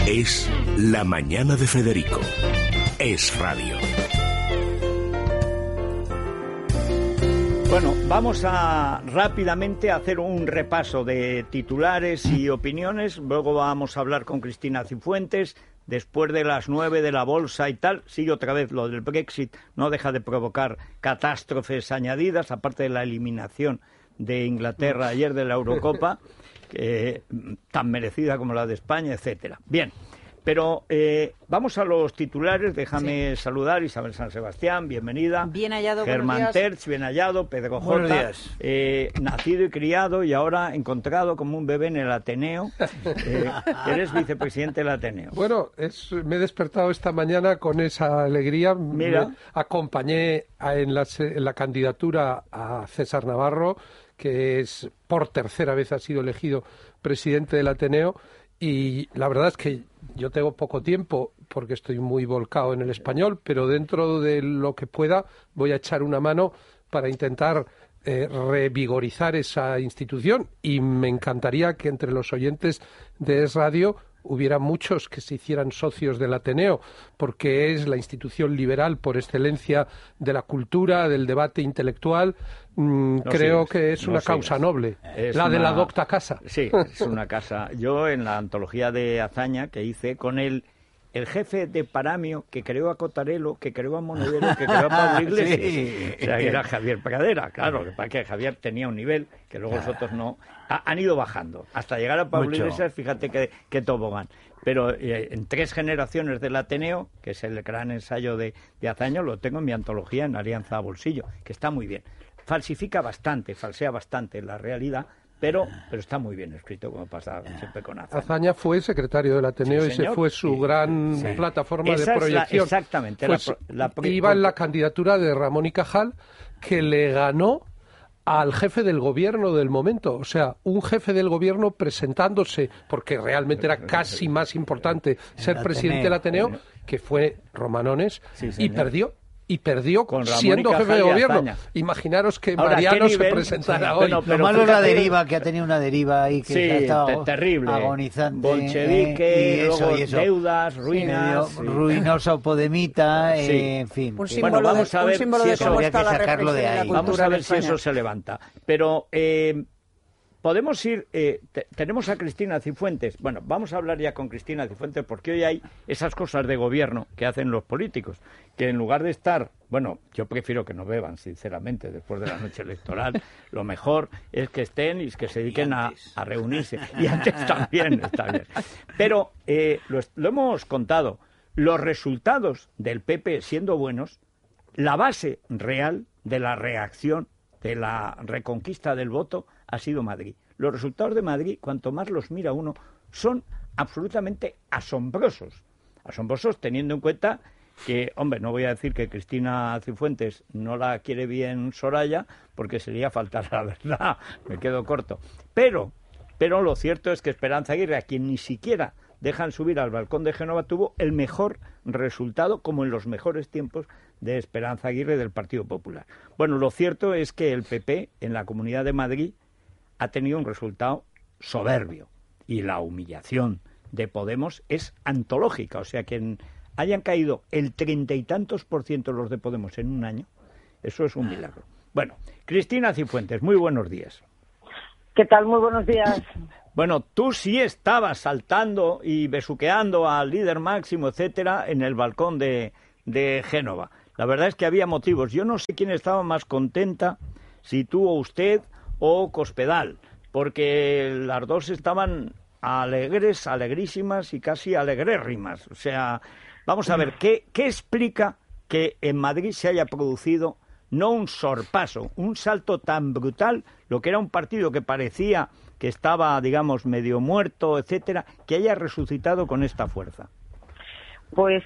Es La Mañana de Federico. Es radio. Bueno, vamos a rápidamente hacer un repaso de titulares y opiniones. Luego vamos a hablar con Cristina Cifuentes. Después de las 9 de la bolsa y tal, sigue otra vez lo del Brexit. No deja de provocar catástrofes añadidas, aparte de la eliminación de Inglaterra ayer de la Eurocopa, tan merecida como la de España, etcétera. Bien. Pero vamos a los titulares. Déjame saludar Isabel San Sebastián, bienvenida. Bien hallado, Germán Terz, bien hallado. Pedro J, nacido y criado y ahora encontrado como un bebé en el Ateneo. Eres vicepresidente del Ateneo. Bueno, me he despertado esta mañana con esa alegría. Mira. Me acompañé en la candidatura a César Navarro, que es por tercera vez ha sido elegido presidente del Ateneo. Y la verdad es que yo tengo poco tiempo porque estoy muy volcado en el español, pero dentro de lo que pueda voy a echar una mano para intentar revigorizar esa institución, y me encantaría que entre los oyentes de Es Radio hubiera muchos que se hicieran socios del Ateneo, porque es la institución liberal por excelencia de la cultura, del debate intelectual. Creo que es una causa noble, de la docta casa. Sí, es una casa. Yo en la antología de Azaña que hice con el jefe de Paramio, que creó a Cotarelo, que creó a Monedero, que creó a Pablo Iglesias. Sí. O sea, que era Javier Pradera, claro, que Javier tenía un nivel que luego los otros no. Han ido bajando. Hasta llegar a Pablo Iglesias, fíjate que tobogán. Pero en 3 generaciones del Ateneo, que es el gran ensayo de Azaña, lo tengo en mi antología en Alianza Bolsillo, que está muy bien. Falsea bastante la realidad, pero está muy bien escrito, como pasa siempre con Azaña. Azaña fue secretario del Ateneo, y ese fue su gran plataforma de proyección. Exactamente. Iba en la candidatura de Ramón y Cajal, que le ganó al jefe del gobierno del momento. O sea, un jefe del gobierno presentándose, porque realmente era casi más importante ser presidente del Ateneo, que fue Romanones, y perdió siendo jefe de gobierno. Imaginaros que ahora, Mariano se presentara hoy. Lo malo es la deriva, que ha tenido una deriva ahí que ha estado terrible, agonizante. Bolchevique, deudas, ruinas. Ruinoso Podemita, en fin. Bueno, vamos a ver si eso habría que sacarlo de ahí. Vamos a ver si eso se levanta. Pero podemos ir, tenemos a Cristina Cifuentes. Bueno, vamos a hablar ya con Cristina Cifuentes, porque hoy hay esas cosas de gobierno que hacen los políticos, que en lugar de estar, bueno, yo prefiero que no beban, sinceramente, después de la noche electoral. Lo mejor es que estén y que se dediquen a reunirse. Y antes también, está bien. Pero lo hemos contado, los resultados del PP siendo buenos, la base real de la reacción, de la reconquista del voto, ha sido Madrid. Los resultados de Madrid, cuanto más los mira uno, son absolutamente asombrosos. Asombrosos teniendo en cuenta que, hombre, no voy a decir que Cristina Cifuentes no la quiere bien Soraya, porque sería faltar a la verdad, me quedo corto. Pero lo cierto es que Esperanza Aguirre, a quien ni siquiera dejan subir al balcón de Génova, tuvo el mejor resultado, como en los mejores tiempos de Esperanza Aguirre del Partido Popular. Bueno, lo cierto es que el PP en la Comunidad de Madrid ha tenido un resultado soberbio, y la humillación de Podemos es antológica. O sea, que hayan caído el 30 y tantos % los de Podemos en un año, eso es un milagro. Bueno, Cristina Cifuentes, muy buenos días. ¿Qué tal? Muy buenos días. Bueno, tú sí estabas saltando y besuqueando al líder máximo, etcétera, en el balcón de Génova. La verdad es que había motivos. Yo no sé quién estaba más contenta, si tú o usted o Cospedal, porque las dos estaban alegres, alegrísimas y casi alegrérrimas. O sea, vamos a ver, ¿qué explica que en Madrid se haya producido no un sorpaso, un salto tan brutal, lo que era un partido que parecía que estaba, digamos, medio muerto, etcétera, que haya resucitado con esta fuerza? Pues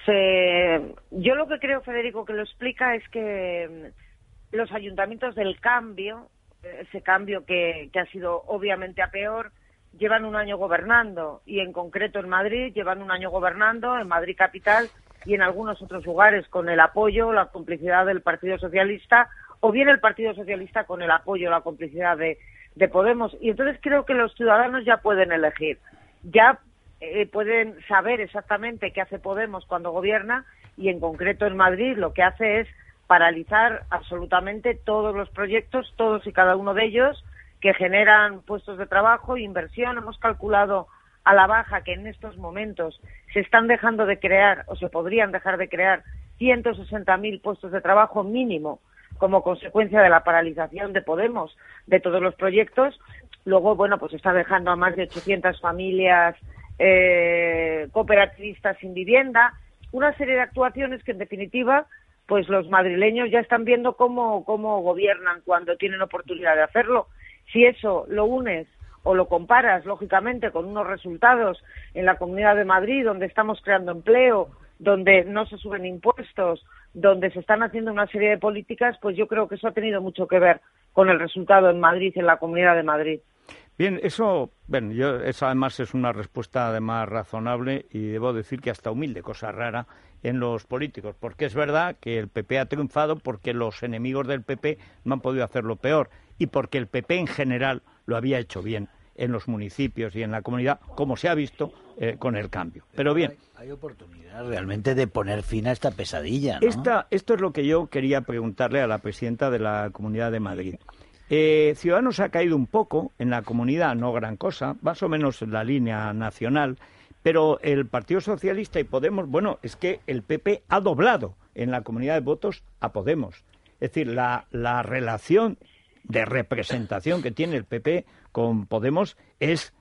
yo lo que creo, Federico, que lo explica es que los ayuntamientos del cambio, ese cambio que ha sido obviamente a peor, llevan un año gobernando, y en concreto en Madrid llevan un año gobernando, en Madrid capital y en algunos otros lugares, con el apoyo, la complicidad del Partido Socialista, o bien el Partido Socialista con el apoyo, la complicidad de Podemos. Y entonces creo que los ciudadanos ya pueden elegir. Ya pueden saber exactamente qué hace Podemos cuando gobierna, y en concreto en Madrid lo que hace es paralizar absolutamente todos los proyectos, todos y cada uno de ellos, que generan puestos de trabajo e inversión. Hemos calculado a la baja que en estos momentos se están dejando de crear, o se podrían dejar de crear, 160.000 puestos de trabajo mínimo como consecuencia de la paralización de Podemos de todos los proyectos. Luego, bueno, pues está dejando a más de 800 familias cooperativistas sin vivienda. Una serie de actuaciones que, en definitiva, pues los madrileños ya están viendo cómo gobiernan cuando tienen oportunidad de hacerlo. Si eso lo unes o lo comparas, lógicamente, con unos resultados en la Comunidad de Madrid, donde estamos creando empleo, donde no se suben impuestos, donde se están haciendo una serie de políticas, pues yo creo que eso ha tenido mucho que ver con el resultado en Madrid, en la Comunidad de Madrid. Bien, eso además es una respuesta además razonable y debo decir que hasta humilde, cosa rara en los políticos, porque es verdad que el PP ha triunfado porque los enemigos del PP no han podido hacerlo peor y porque el PP en general lo había hecho bien en los municipios y en la comunidad, como se ha visto con el cambio. Pero bien. Hay oportunidad realmente de poner fin a esta pesadilla, ¿no? Esto es lo que yo quería preguntarle a la presidenta de la Comunidad de Madrid. Ciudadanos ha caído un poco en la comunidad, no gran cosa, más o menos en la línea nacional, pero el Partido Socialista y Podemos, bueno, es que el PP ha doblado en la comunidad de votos a Podemos. Es decir, la relación de representación que tiene el PP con Podemos es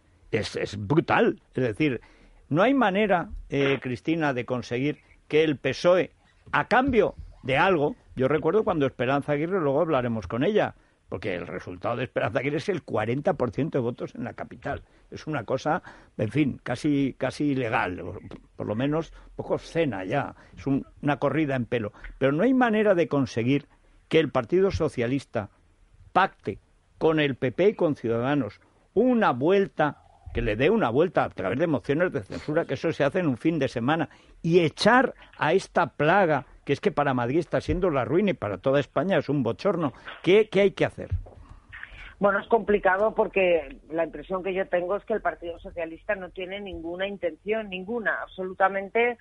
brutal. Es decir, no hay manera, Cristina, de conseguir que el PSOE, a cambio de algo, yo recuerdo cuando Esperanza Aguirre, luego hablaremos con ella, porque el resultado de Esperanza Aguirre es el 40% de votos en la capital. Es una cosa, en fin, casi ilegal, por lo menos poco obscena ya. Es una corrida en pelo. Pero no hay manera de conseguir que el Partido Socialista pacte con el PP y con Ciudadanos una vuelta, que le dé una vuelta a través de mociones de censura, que eso se hace en un fin de semana, y echar a esta plaga que es que para Madrid está siendo la ruina y para toda España es un bochorno. ¿Qué hay que hacer? Bueno, es complicado porque la impresión que yo tengo es que el Partido Socialista no tiene ninguna intención, absolutamente,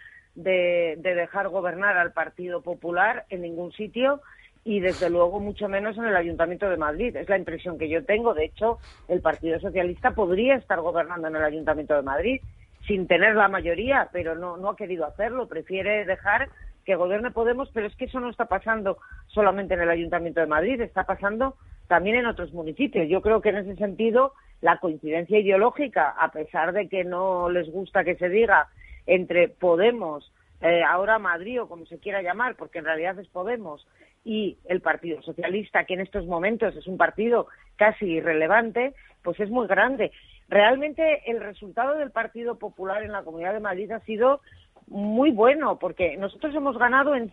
de dejar gobernar al Partido Popular en ningún sitio y, desde luego, mucho menos en el Ayuntamiento de Madrid. Es la impresión que yo tengo. De hecho, el Partido Socialista podría estar gobernando en el Ayuntamiento de Madrid sin tener la mayoría, pero no ha querido hacerlo. Prefiere dejar que gobierne Podemos, pero es que eso no está pasando solamente en el Ayuntamiento de Madrid, está pasando también en otros municipios. Yo creo que en ese sentido la coincidencia ideológica, a pesar de que no les gusta que se diga, entre Podemos, ahora Madrid o como se quiera llamar, porque en realidad es Podemos, y el Partido Socialista, que en estos momentos es un partido casi irrelevante, pues es muy grande. Realmente el resultado del Partido Popular en la Comunidad de Madrid ha sido muy bueno, porque nosotros hemos ganado en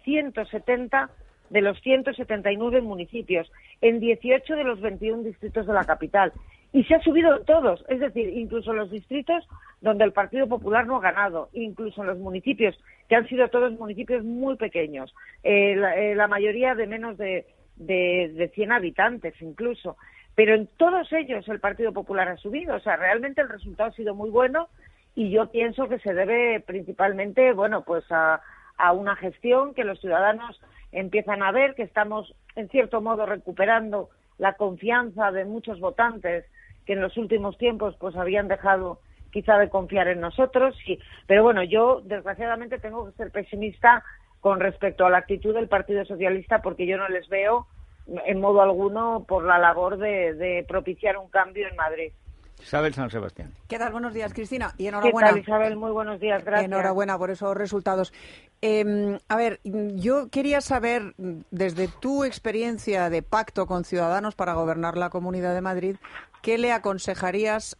170 de los 179 municipios, en 18 de los 21 distritos de la capital, y se ha subido en todos, es decir, incluso en los distritos donde el Partido Popular no ha ganado, incluso en los municipios, que han sido todos municipios muy pequeños, la mayoría de menos de 100 habitantes incluso, pero en todos ellos el Partido Popular ha subido. O sea, realmente el resultado ha sido muy bueno. Y yo pienso que se debe principalmente, bueno, pues a una gestión que los ciudadanos empiezan a ver, que estamos, en cierto modo, recuperando la confianza de muchos votantes que en los últimos tiempos pues habían dejado quizá de confiar en nosotros. Pero bueno, yo desgraciadamente tengo que ser pesimista con respecto a la actitud del Partido Socialista, porque yo no les veo en modo alguno por la labor de propiciar un cambio en Madrid. Isabel San Sebastián. ¿Qué tal? Buenos días, Cristina. Y enhorabuena. ¿Qué tal, Isabel? Muy buenos días, gracias. Enhorabuena por esos resultados. A ver, yo quería saber, desde tu experiencia de pacto con Ciudadanos para gobernar la Comunidad de Madrid, ¿qué le aconsejarías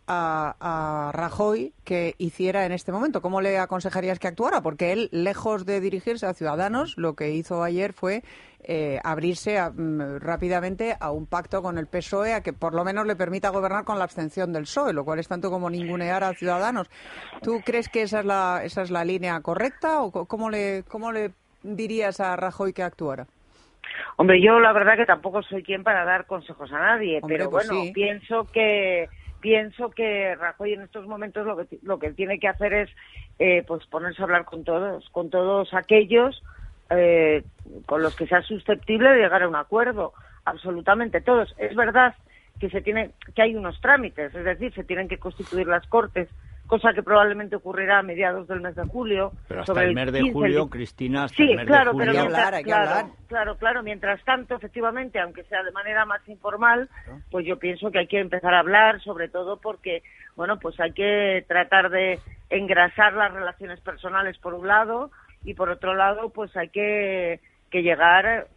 a Rajoy que hiciera en este momento? ¿Cómo le aconsejarías que actuara? Porque él, lejos de dirigirse a Ciudadanos, lo que hizo ayer fue abrirse rápidamente a un pacto con el PSOE, a que por lo menos le permita gobernar con la abstención del PSOE, lo cual es tanto como ningunear a Ciudadanos. ¿Tú crees que esa es la línea correcta o cómo le dirías a Rajoy que actuara? Hombre, yo la verdad que tampoco soy quien para dar consejos a nadie, pero pues bueno, sí. pienso que pienso que Rajoy en estos momentos lo que tiene que hacer es pues ponerse a hablar con todos aquellos con los que sea susceptible de llegar a un acuerdo, absolutamente todos. Es verdad que hay unos trámites, es decir, se tienen que constituir las Cortes, cosa que probablemente ocurrirá a mediados del mes de julio. Pero hasta el mes de julio, Cristina, hasta el mes claro, de julio. Pero claro, mientras tanto, efectivamente, aunque sea de manera más informal, pues yo pienso que hay que empezar a hablar, sobre todo porque, bueno, pues hay que tratar de engrasar las relaciones personales por un lado, y por otro lado, pues hay que llegar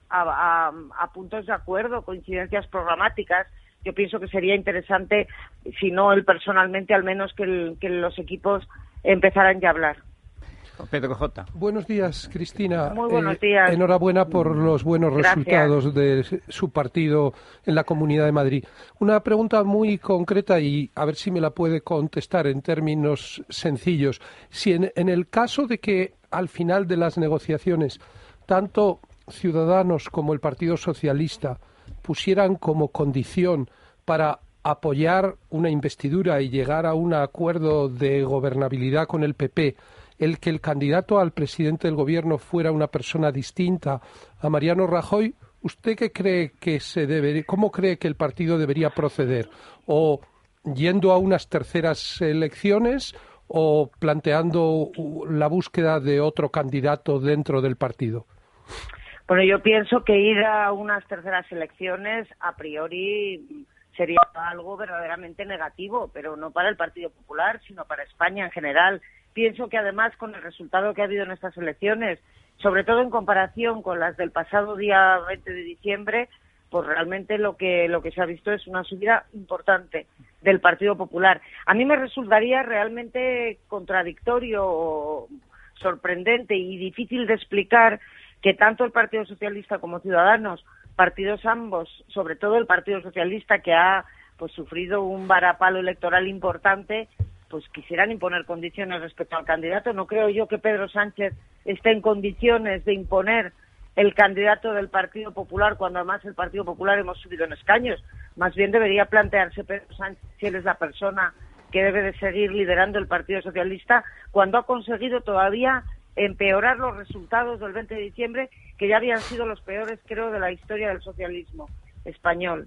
a puntos de acuerdo, coincidencias programáticas. Yo pienso que sería interesante, si no él personalmente, al menos que los equipos empezaran ya a hablar. Pedro J. Buenos días, Cristina. Muy buenos días. Enhorabuena por los buenos resultados de su partido en la Comunidad de Madrid. Una pregunta muy concreta y a ver si me la puede contestar en términos sencillos. Si en el caso de que al final de las negociaciones tanto Ciudadanos como el Partido Socialista pusieran como condición para apoyar una investidura y llegar a un acuerdo de gobernabilidad con el PP, el que el candidato al presidente del gobierno fuera una persona distinta a Mariano Rajoy, ¿usted qué cree que cómo cree que el partido debería proceder? ¿O yendo a unas terceras elecciones o planteando la búsqueda de otro candidato dentro del partido? Bueno, yo pienso que ir a unas terceras elecciones a priori sería algo verdaderamente negativo, pero no para el Partido Popular, sino para España en general. Pienso que además con el resultado que ha habido en estas elecciones, sobre todo en comparación con las del pasado día 20 de diciembre, pues realmente lo que se ha visto es una subida importante del Partido Popular. A mí me resultaría realmente contradictorio, sorprendente y difícil de explicar que tanto el Partido Socialista como Ciudadanos, partidos ambos, sobre todo el Partido Socialista, que ha pues sufrido un varapalo electoral importante, pues quisieran imponer condiciones respecto al candidato. No creo yo que Pedro Sánchez esté en condiciones de imponer el candidato del Partido Popular, cuando además el Partido Popular hemos subido en escaños. Más bien debería plantearse Pedro Sánchez si él es la persona que debe de seguir liderando el Partido Socialista, cuando ha conseguido todavía empeorar los resultados del 20 de diciembre, que ya habían sido los peores, creo, de la historia del socialismo español.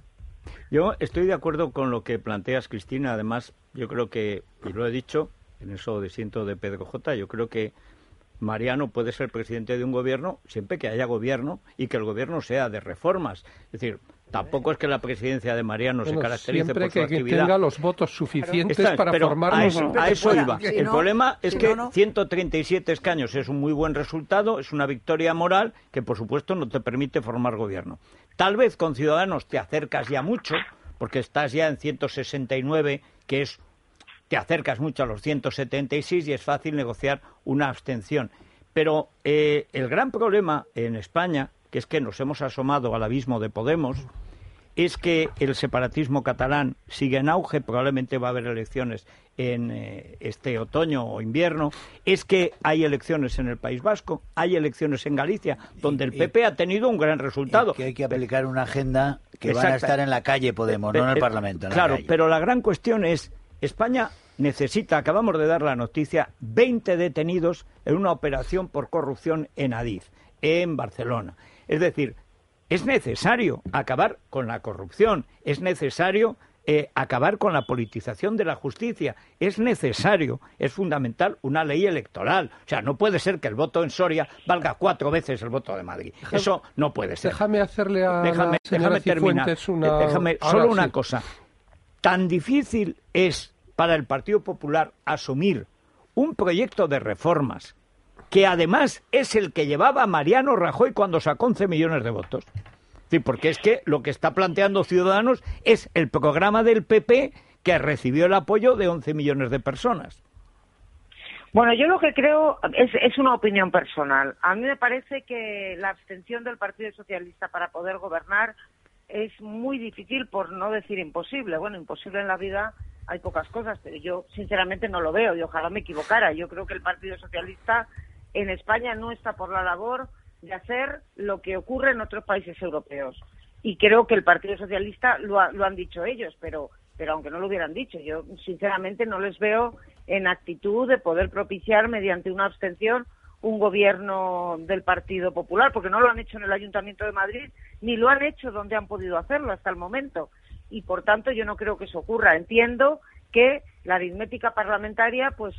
Yo estoy de acuerdo con lo que planteas, Cristina. Además, yo creo que, y lo he dicho, en eso disiento de Pedro J., yo creo que Mariano puede ser presidente de un gobierno siempre que haya gobierno y que el gobierno sea de reformas. Es decir, tampoco es que la presidencia de Mariano se caracterice por su actividad. Siempre que tenga los votos suficientes para formar a eso iba. El problema es que 137 escaños es un muy buen resultado, es una victoria moral que, por supuesto, no te permite formar gobierno. Tal vez con Ciudadanos te acercas ya mucho, porque estás ya en 169, que es... te acercas mucho a los 176 y es fácil negociar una abstención. Pero el gran problema en España, que es que nos hemos asomado al abismo de Podemos, es que el separatismo catalán sigue en auge, probablemente va a haber elecciones en este otoño o invierno, es que hay elecciones en el País Vasco, hay elecciones en Galicia, donde el PP ha tenido un gran resultado. Y que hay que aplicar una agenda que van a estar en la calle Podemos, no en el Parlamento. Claro, pero la gran cuestión es, España necesita, acabamos de dar la noticia, 20 detenidos en una operación por corrupción en Adif, en Barcelona. Es decir, es necesario acabar con la corrupción, es necesario acabar con la politización de la justicia, es necesario, es fundamental una ley electoral. O sea, no puede ser que el voto en Soria valga 4 veces el voto de Madrid. Eso no puede ser. Déjame hacerle a déjame terminar. Solo una cosa. Tan difícil es para el Partido Popular asumir un proyecto de reformas que además es el que llevaba Mariano Rajoy cuando sacó 11 millones de votos. Sí, porque es que lo que está planteando Ciudadanos es el programa del PP que recibió el apoyo de 11 millones de personas. Bueno, yo lo que creo es una opinión personal. A mí me parece que la abstención del Partido Socialista para poder gobernar es muy difícil, por no decir imposible. Bueno, imposible en la vida hay pocas cosas, pero yo sinceramente no lo veo y ojalá me equivocara. Yo creo que el Partido Socialista en España no está por la labor de hacer lo que ocurre en otros países europeos. Y creo que el Partido Socialista lo han dicho ellos, pero pero aunque no lo hubieran dicho, yo sinceramente no les veo en actitud de poder propiciar mediante una abstención un gobierno del Partido Popular, porque no lo han hecho en el Ayuntamiento de Madrid, ni lo han hecho donde han podido hacerlo hasta el momento. Y, por tanto, yo no creo que eso ocurra. Entiendo que la aritmética parlamentaria pues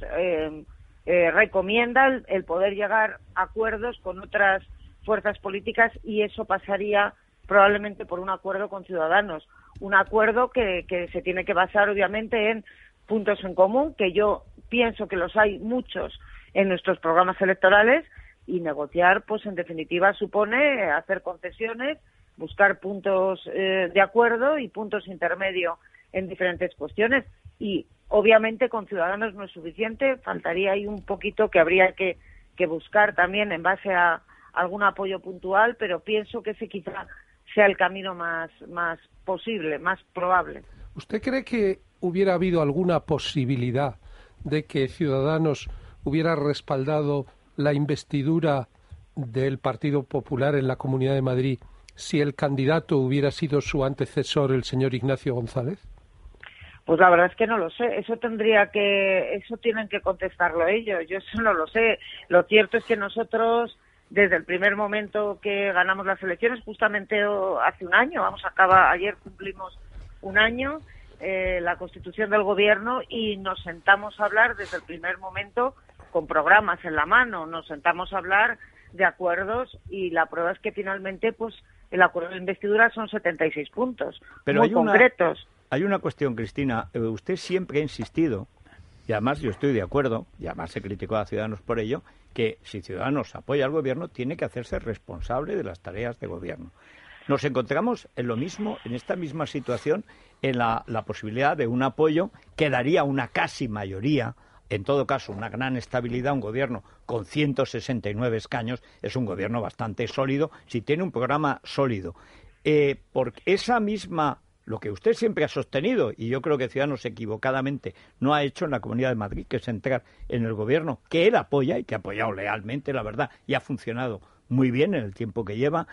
recomienda el poder llegar a acuerdos con otras fuerzas políticas, y eso pasaría probablemente por un acuerdo con Ciudadanos. Un acuerdo que se tiene que basar, obviamente, en puntos en común, que yo pienso que los hay muchos en nuestros programas electorales, y negociar, pues en definitiva, supone hacer concesiones, buscar puntos de acuerdo y puntos intermedios en diferentes cuestiones. Y obviamente con Ciudadanos no es suficiente, faltaría ahí un poquito que habría que buscar también en base a algún apoyo puntual, pero pienso que ese quizá sea el camino más posible, más probable. ¿Usted cree que hubiera habido alguna posibilidad de que Ciudadanos hubiera respaldado la investidura del Partido Popular en la Comunidad de Madrid si el candidato hubiera sido su antecesor, el señor Ignacio González? Pues la verdad es que no lo sé. Eso tienen que contestarlo ellos. Yo eso no lo sé. Lo cierto es que nosotros, desde el primer momento que ganamos las elecciones, justamente hace un año, ayer cumplimos un año, la constitución del gobierno, y nos sentamos a hablar desde el primer momento con programas en la mano, nos sentamos a hablar de acuerdos, y la prueba es que finalmente pues el acuerdo de investidura son 76 puntos, pero muy concretos. Hay una cuestión, Cristina, usted siempre ha insistido, y además yo estoy de acuerdo, y además se criticó a Ciudadanos por ello, que si Ciudadanos apoya al gobierno tiene que hacerse responsable de las tareas de gobierno. Nos encontramos en lo mismo, en esta misma situación, en la posibilidad de un apoyo que daría una casi mayoría, en todo caso una gran estabilidad. Un gobierno con 169 escaños es un gobierno bastante sólido, si tiene un programa sólido. Porque esa misma, lo que usted siempre ha sostenido, y yo creo que Ciudadanos equivocadamente no ha hecho en la Comunidad de Madrid, que es entrar en el gobierno que él apoya y que ha apoyado lealmente, la verdad, y ha funcionado muy bien en el tiempo que lleva.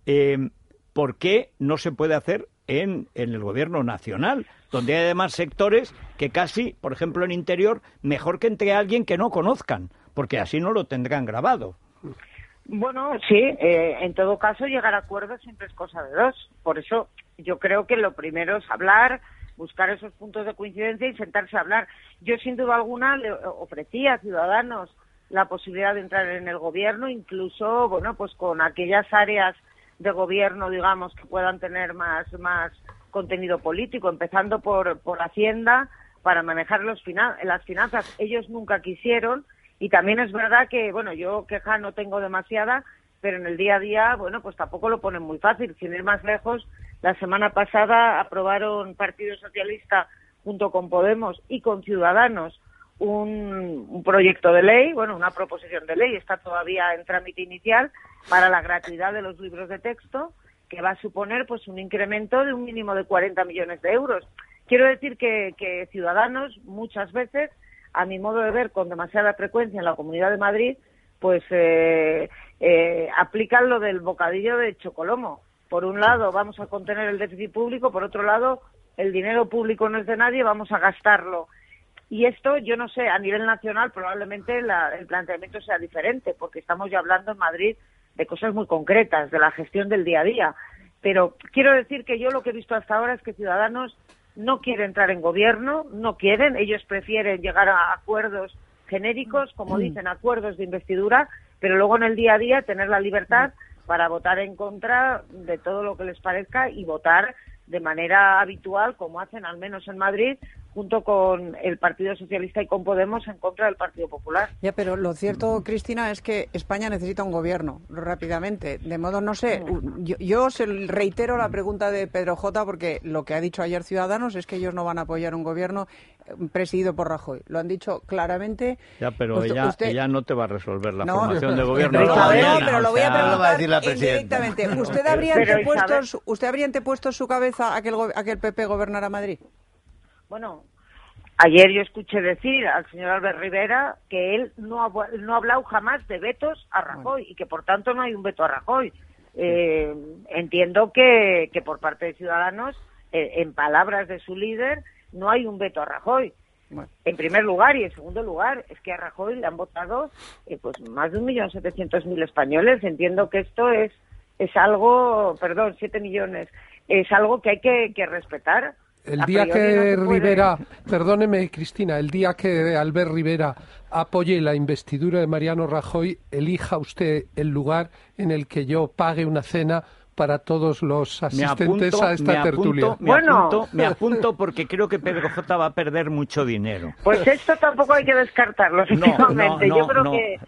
¿Por qué no se puede hacer en el gobierno nacional, donde hay además sectores que casi, por ejemplo en Interior, mejor que entre alguien que no conozcan, porque así no lo tendrán grabado? Bueno, sí, en todo caso llegar a acuerdos siempre es cosa de dos. Por eso yo creo que lo primero es hablar, buscar esos puntos de coincidencia y sentarse a hablar. Yo sin duda alguna le ofrecía a Ciudadanos la posibilidad de entrar en el gobierno, incluso, bueno, pues con aquellas áreas de gobierno, digamos, que puedan tener más contenido político, empezando por Hacienda, para manejar las finanzas. Ellos nunca quisieron, y también es verdad que, bueno, yo queja no tengo demasiada, pero en el día a día, bueno, pues tampoco lo ponen muy fácil. Sin ir más lejos, la semana pasada aprobaron Partido Socialista junto con Podemos y con Ciudadanos un proyecto de ley, bueno, una proposición de ley, está todavía en trámite inicial, para la gratuidad de los libros de texto, que va a suponer pues un incremento de un mínimo de 40 millones de euros. Quiero decir que Ciudadanos muchas veces, a mi modo de ver, con demasiada frecuencia en la Comunidad de Madrid, pues aplican lo del bocadillo de chocolomo. Por un lado vamos a contener el déficit público, por otro lado el dinero público no es de nadie, vamos a gastarlo. Y esto, yo no sé, a nivel nacional probablemente el planteamiento sea diferente, porque estamos ya hablando en Madrid de cosas muy concretas, de la gestión del día a día. Pero quiero decir que yo lo que he visto hasta ahora es que Ciudadanos no quiere entrar en gobierno, no quieren, ellos prefieren llegar a acuerdos genéricos, como dicen, acuerdos de investidura, pero luego en el día a día tener la libertad para votar en contra de todo lo que les parezca y votar de manera habitual, como hacen al menos en Madrid, junto con el Partido Socialista y con Podemos, en contra del Partido Popular. Ya, pero lo cierto, Cristina, es que España necesita un gobierno rápidamente. De modo, no sé, yo reitero la pregunta de Pedro J, porque lo que ha dicho ayer Ciudadanos es que ellos no van a apoyar un gobierno presidido por Rajoy. Lo han dicho claramente. Ya, pero ella no te va a resolver la formación de No, gobierno. pero lo voy a preguntar indirectamente. ¿Usted habría antepuesto su cabeza a que el PP gobernara Madrid? Bueno, ayer yo escuché decir al señor Albert Rivera que él no ha hablado jamás de vetos a Rajoy y que por tanto no hay un veto a Rajoy. Entiendo que por parte de Ciudadanos en palabras de su líder, no hay un veto a Rajoy. En primer lugar, y en segundo lugar, es que a Rajoy le han votado pues más de 1.700.000 españoles. Entiendo que esto es algo, 7 millones, es algo que hay que respetar. El día que Rivera, perdóneme Cristina, el día que Albert Rivera apoye la investidura de Mariano Rajoy, elija usted el lugar en el que yo pague una cena para todos los asistentes a esta tertulia. Me apunto porque creo que Pedro J va a perder mucho dinero. Pues esto tampoco hay que descartarlo, efectivamente. Yo creo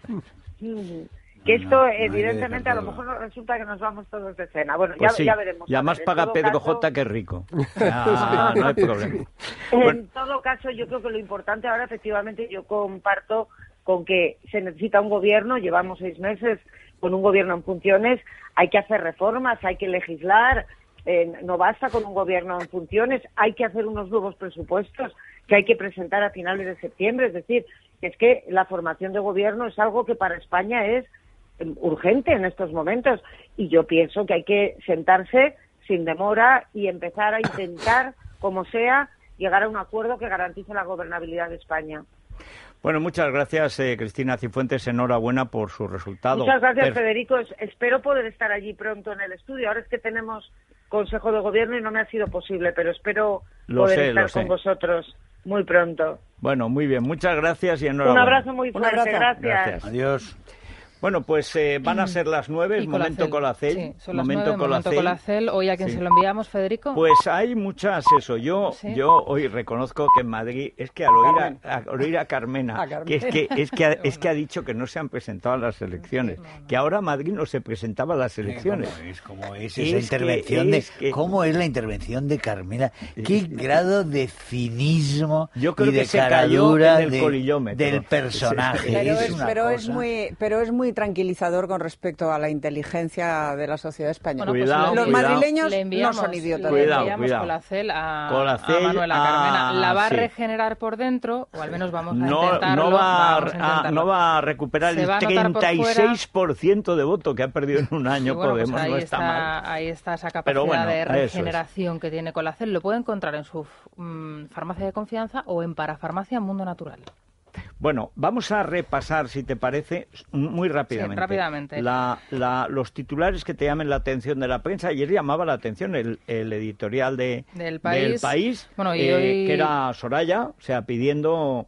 que esto, evidentemente, a lo mejor resulta que nos vamos todos de cena. Bueno, pues ya veremos. Y además paga Pedro J, que es rico. No hay problema. En todo caso, yo creo que lo importante ahora, efectivamente, yo comparto con que se necesita un gobierno. Llevamos 6 meses con un gobierno en funciones. Hay que hacer reformas, hay que legislar. No basta con un gobierno en funciones. Hay que hacer unos nuevos presupuestos que hay que presentar a finales de septiembre. Es decir, es que la formación de gobierno es algo que para España es urgente en estos momentos, y yo pienso que hay que sentarse sin demora y empezar a intentar, como sea, llegar a un acuerdo que garantice la gobernabilidad de España. Bueno, muchas gracias, Cristina Cifuentes. Enhorabuena por su resultado. Muchas gracias, Federico. Espero poder estar allí pronto en el estudio. Ahora es que tenemos Consejo de Gobierno y no me ha sido posible, pero espero poder estar con vosotros muy pronto. Bueno, muy bien. Muchas gracias y enhorabuena. Un abrazo muy fuerte. Gracias. Adiós. Bueno, pues van a ser las 9, es Momento Colacel. Sí, son las 9, Momento Colacel. Hoy, ¿a quién se lo enviamos, Federico? Pues hay muchas, Yo hoy reconozco que en Madrid, es que al oír a Carmena, es que ha dicho que no se han presentado a las elecciones, que ahora Madrid no se presentaba a las elecciones. ¿Cómo es esa intervención cómo es la intervención de Carmena? ¿Qué grado de cinismo yo creo y de que se cayó en el colillómetro del personaje? Pero es muy tranquilizador con respecto a la inteligencia de la sociedad española. Bueno, los madrileños no son idiotas. Le enviamos Colacel a Manuela Carmena. La va a regenerar por dentro, o al menos vamos a intentarlo. No va a recuperar el 36% de voto que ha perdido en un año. Bueno, Podemos, pues no está mal. Ahí está esa capacidad de regeneración que tiene Colacel. Lo puede encontrar en su farmacia de confianza o en Parafarmacia Mundo Natural. Bueno, vamos a repasar, si te parece, muy rápidamente. Sí, rápidamente. Los titulares que te llamen la atención de la prensa. Ayer llamaba la atención el editorial del País, bueno, que era Soraya, o sea, pidiendo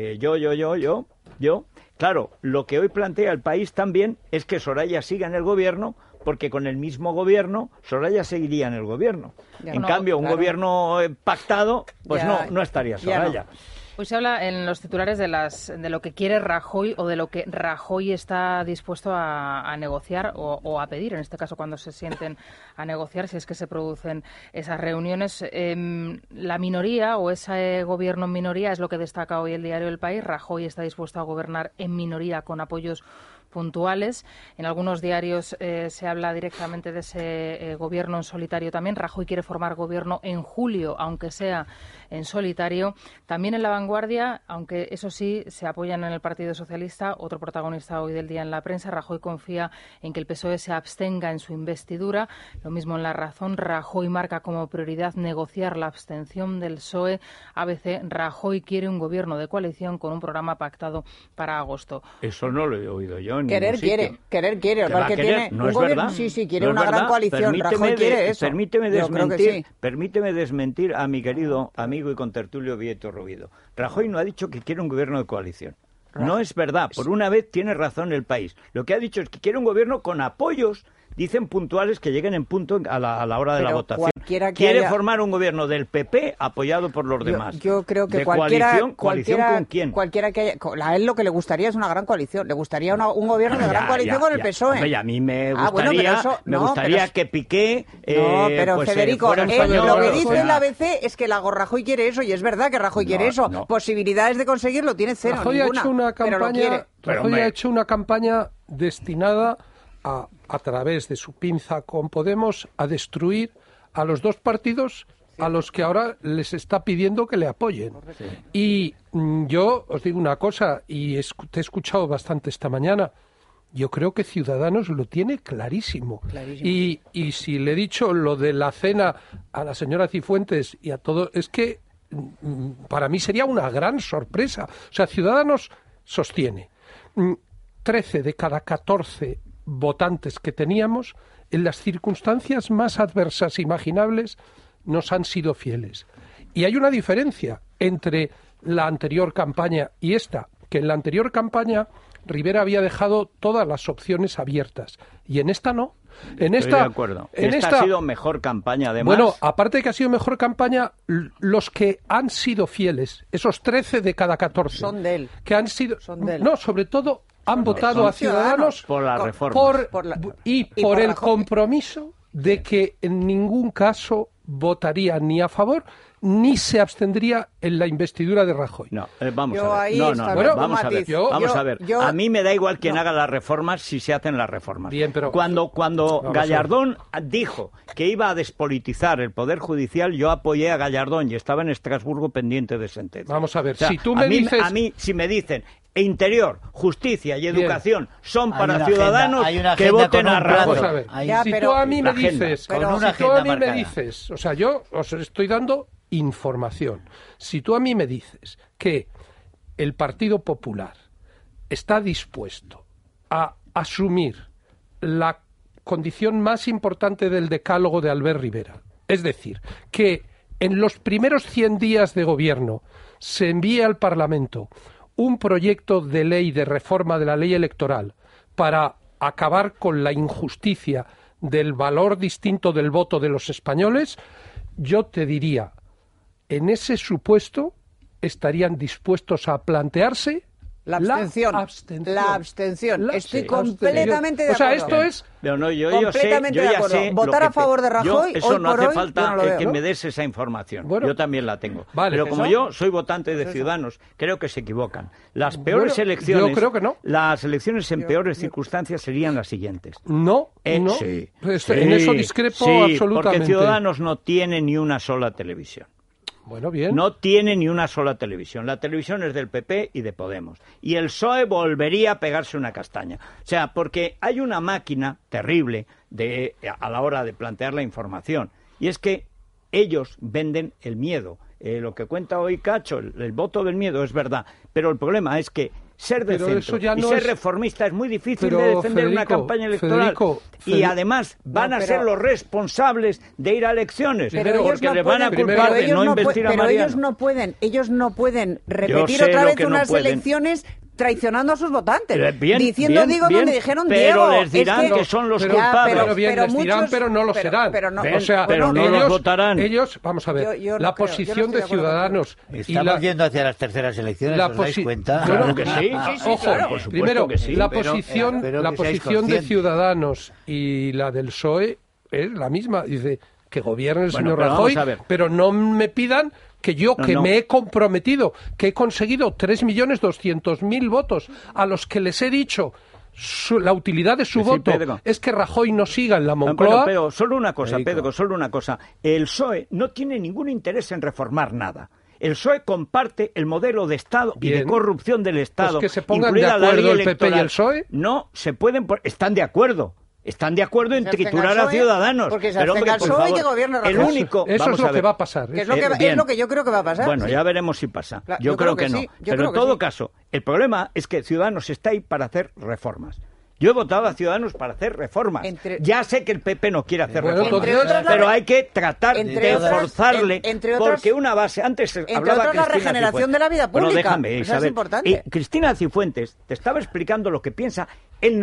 yo. Claro, lo que hoy plantea el País también es que Soraya siga en el gobierno, porque con el mismo gobierno Soraya seguiría en el gobierno. En cambio, un gobierno pactado, pues no estaría Soraya. Hoy se habla en los titulares de lo que quiere Rajoy o de lo que Rajoy está dispuesto a negociar o a pedir, en este caso cuando se sienten a negociar, si es que se producen esas reuniones. La minoría o ese gobierno en minoría es lo que destaca hoy el diario El País. Rajoy está dispuesto a gobernar en minoría con apoyos puntuales. En algunos diarios se habla directamente de ese gobierno en solitario también. Rajoy quiere formar gobierno en julio, aunque sea en solitario. También en La Vanguardia, aunque eso sí, se apoyan en el Partido Socialista, otro protagonista hoy del día en la prensa. Rajoy confía en que el PSOE se abstenga en su investidura. Lo mismo en La Razón. Rajoy marca como prioridad negociar la abstención del PSOE. ABC, Rajoy quiere un gobierno de coalición con un programa pactado para agosto. Eso no lo he oído yo. Querer quiere. Tiene no es verdad. Sí, quiere una gran coalición. Rajoy quiere eso. Permíteme desmentir a mi querido amigo y contertulio Vieto Rovido. Rajoy no ha dicho que quiere un gobierno de coalición. No es verdad. Por una vez tiene razón el País. Lo que ha dicho es que quiere un gobierno con apoyos, dicen puntuales, que lleguen en punto a la hora de la votación. Quiere formar un gobierno del PP apoyado por los demás. Yo creo que ¿Coalición con quién? Cualquiera que haya, a él lo que le gustaría es una gran coalición. Le gustaría un gobierno de gran coalición con el PSOE. Hombre, a mí me gustaría que Piqué... pero pues, Federico, lo que dice el ABC es que Rajoy quiere eso, y es verdad que Rajoy quiere eso. Posibilidades de conseguirlo tiene cero, Rajoy ha hecho una campaña destinada a través de su pinza con Podemos a destruir a los dos partidos a los que ahora les está pidiendo que le apoyen. Sí. Y yo os digo una cosa, y te he escuchado bastante esta mañana. Yo creo que Ciudadanos lo tiene clarísimo. Y si le he dicho lo de la cena a la señora Cifuentes y a todo, es que para mí sería una gran sorpresa. O sea, Ciudadanos sostiene 13 de cada 14 votantes que teníamos, en las circunstancias más adversas imaginables, nos han sido fieles. Y hay una diferencia entre la anterior campaña y esta, que en la anterior campaña Rivera había dejado todas las opciones abiertas y en esta no. Estoy de acuerdo. Esta ha sido mejor campaña, además. Bueno, aparte de que ha sido mejor campaña, los que han sido fieles, esos 13 de cada 14, son de él. Que han sido, son de él. No, sobre todo han votado a Ciudadanos por la reforma por el compromiso de que en ningún caso votaría ni a favor ni se abstendría en la investidura de Rajoy. No, vamos a ver. A mí me da igual quién haga las reformas si se hacen las reformas. Bien, pero cuando Gallardón dijo que iba a despolitizar el Poder Judicial, yo apoyé a Gallardón y estaba en Estrasburgo pendiente de sentencia. Vamos a ver, o sea, si tú me dices... A mí, si me dicen Interior, Justicia y Educación son para ciudadanos que voten a Rajoy. Vamos a ver, si tú a mí me dices, o sea, yo os estoy dando información. Si tú a mí me dices que el Partido Popular está dispuesto a asumir la condición más importante del decálogo de Albert Rivera, es decir, que en los primeros 100 días de gobierno se envíe al Parlamento un proyecto de ley de reforma de la ley electoral para acabar con la injusticia del valor distinto del voto de los españoles, yo te diría, en ese supuesto estarían dispuestos a plantearse la abstención. Estoy completamente de acuerdo. O sea, esto es... No, yo ya sé votar a favor de Rajoy, eso no hace falta que me des esa información. Bueno, yo también la tengo. Vale, pero como yo soy votante de Ciudadanos, creo que se equivocan. Las peores elecciones... Yo creo que no. Las elecciones en peores circunstancias serían las siguientes. No. Sí. En eso discrepo absolutamente. Porque Ciudadanos no tiene ni una sola televisión. Bueno, bien. No tiene ni una sola televisión. La televisión es del PP y de Podemos. Y el PSOE volvería a pegarse una castaña. O sea, porque hay una máquina terrible a la hora de plantear la información. Y es que ellos venden el miedo. Lo que cuenta hoy Cacho, el voto del miedo, es verdad. Pero el problema es que ser de centro y ser reformista es muy difícil de defender una campaña electoral. Y además van a ser los responsables de ir a elecciones, porque les van a culpar de no investir a Mariano. Pero ellos no pueden repetir otra vez unas elecciones traicionando a sus votantes, diciendo donde dijeron Diego. Pero les dirán que son los culpables. Pero no lo serán. Pero no los votarán. Ellos, vamos a ver, la posición de Ciudadanos... Estamos yendo hacia las terceras elecciones, ¿os dais cuenta? Claro que sí. Ojo, primero, la posición de Ciudadanos y la del PSOE es la misma. Dice que gobierne el señor Rajoy, pero no me pidan que yo, me he comprometido, que he conseguido 3.200.000 votos, a los que les he dicho la utilidad de su voto es que Rajoy no siga en la Moncloa. Pero solo una cosa, Pedro, solo una cosa. El PSOE no tiene ningún interés en reformar nada. El PSOE comparte el modelo de Estado y de corrupción del Estado. Pues que se pongan de acuerdo el PP y el PSOE. No, se pueden... Están de acuerdo. Están de acuerdo en triturar a Ciudadanos. Porque se abstenga el PSOE y que gobierne Rajoy. El único... Eso es lo que va a pasar. Es lo que yo creo que va a pasar. Bueno, ya veremos si pasa. Yo creo que no. Pero en todo caso, el problema es que Ciudadanos está ahí para hacer reformas. Yo he votado a Ciudadanos para hacer reformas. Ya sé que el PP no quiere hacer reformas, pero hay que tratar de forzarle, porque una base... Antes hablaba Cristina la regeneración de la vida pública. Bueno, déjame, Isabel. Es importante. Cristina Cifuentes te estaba explicando lo que piensa el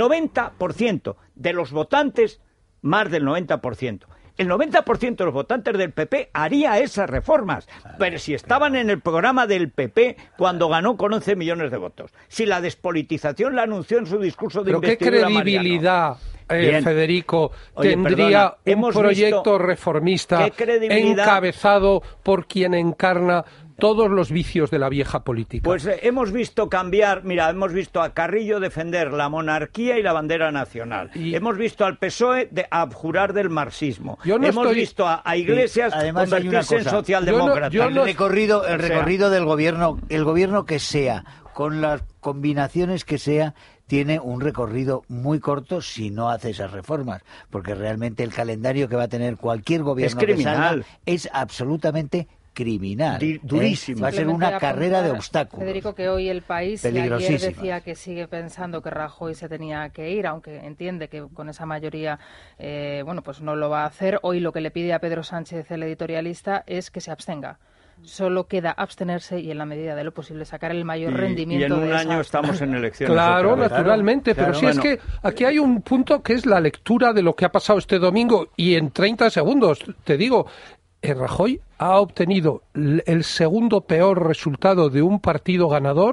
90% de los votantes, más del 90%. El 90% de los votantes del PP haría esas reformas, pero si estaban en el programa del PP cuando ganó con 11 millones de votos. Si la despolitización la anunció en su discurso de investidura. ¿Pero qué credibilidad, Federico, tendría un proyecto reformista encabezado por quien encarna todos los vicios de la vieja política? Pues hemos visto hemos visto a Carrillo defender la monarquía y la bandera nacional. Hemos visto al PSOE abjurar del marxismo. Hemos visto a Iglesias convertirse en socialdemócrata. El recorrido del gobierno, el gobierno que sea, con las combinaciones que sea, tiene un recorrido muy corto si no hace esas reformas, porque realmente el calendario que va a tener cualquier gobierno que salga es absolutamente criminal. Durísimo. Va a ser una carrera de obstáculos. Federico, que hoy El País ayer decía que sigue pensando que Rajoy se tenía que ir, aunque entiende que con esa mayoría pues no lo va a hacer. Hoy lo que le pide a Pedro Sánchez, el editorialista, es que se abstenga. Solo queda abstenerse y en la medida de lo posible sacar el mayor rendimiento. Y en un año estamos en elecciones. Claro, naturalmente, pero sí, es que aquí hay un punto que es la lectura de lo que ha pasado este domingo y en 30 segundos, te digo, Rajoy ha obtenido el segundo peor resultado de un partido ganador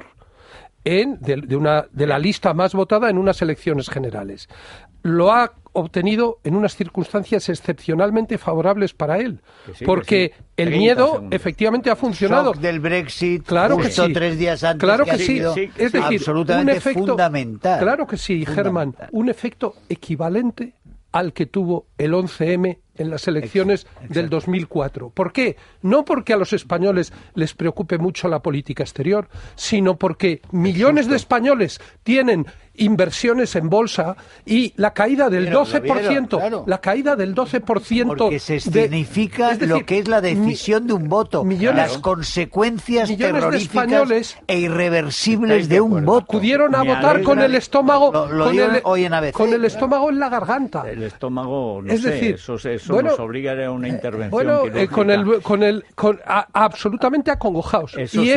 de la lista más votada en unas elecciones generales. Lo ha obtenido en unas circunstancias excepcionalmente favorables para él, porque el miedo efectivamente ha funcionado. Shock del Brexit, claro justo que sí. 3 días antes, claro que ha sí. sido Es decir, absolutamente un efecto fundamental. Claro que sí, Germán, un efecto equivalente al que tuvo el 11M en las elecciones del 2004. ¿Por qué? No porque a los españoles les preocupe mucho la política exterior, sino porque millones de españoles tienen inversiones en bolsa y la caída del 12%, claro. La caída del 12%... Porque se escenifica lo que es la decisión de un voto, las consecuencias terroríficas e irreversibles de un voto. Acudieron a votar con el estómago... hoy en ABC. Con el estómago en la garganta. El estómago, no es sé, decir, eso nos obliga a una intervención absolutamente acongojados.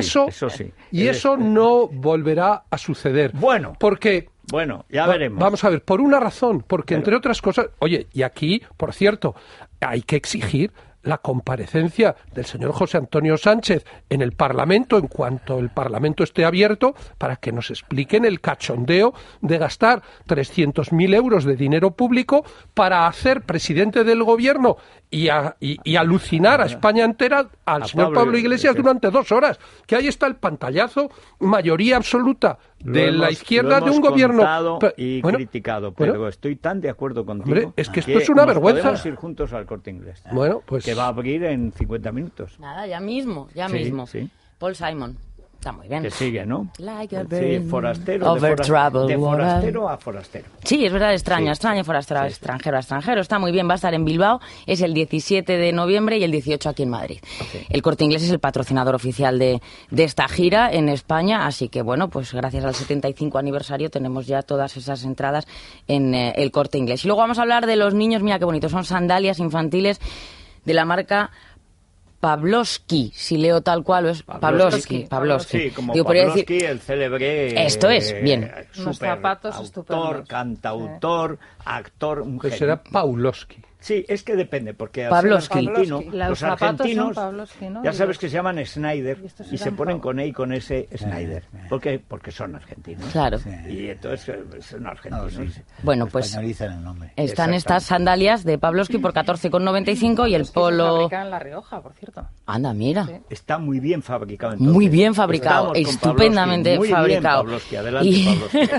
Y eso no volverá a suceder. Bueno, ya veremos. Vamos a ver, por una razón, porque entre otras cosas, oye, y aquí, por cierto, hay que exigir la comparecencia del señor José Antonio Sánchez en el Parlamento en cuanto el Parlamento esté abierto para que nos expliquen el cachondeo de gastar 300.000 euros de dinero público para hacer presidente del gobierno y alucinar a España entera al señor Pablo Iglesias durante 2 horas. Que ahí está el pantallazo, mayoría absoluta de la izquierda de un gobierno criticado, pero estoy tan de acuerdo contigo. Hombre, es que esto es una vergüenza. Podemos ir juntos al Corte Inglés. Bueno, pues que va a abrir en 50 minutos. Nada, ya mismo. Sí. Paul Simon. Está muy bien. Que sigue, ¿no? Sí, forastero, de forastero a forastero. Sí, es verdad, extraño, forastero, extranjero a extranjero. Está muy bien, va a estar en Bilbao, es el 17 de noviembre y el 18 aquí en Madrid. Okay. El Corte Inglés es el patrocinador oficial de esta gira en España, así que bueno, pues gracias al 75 aniversario tenemos ya todas esas entradas en el Corte Inglés. Y luego vamos a hablar de los niños, mira qué bonito, son sandalias infantiles de la marca Pavlovsky, si leo tal cual es Pavlovsky. Sí, como Pavlovsky, el célebre. Esto es, bien. Unos zapatos estupendos. Cantautor, actor, un genio. Será Pavlovsky. Sí, es que depende, porque Pavlovsky. Los argentinos, ¿no? Ya sabes que se llaman Schneider y se ponen con E y con S Schneider. ¿Por qué? Porque son argentinos. Claro. Y entonces son argentinos. Bueno, pues el nombre. Están estas sandalias de Pavlovsky por 14,95 y el polo... Se fabrican en La Rioja, por cierto. Anda, mira. Sí. Está muy bien fabricado. Entonces. Muy bien fabricado, estupendamente fabricado. Muy bien, adelante,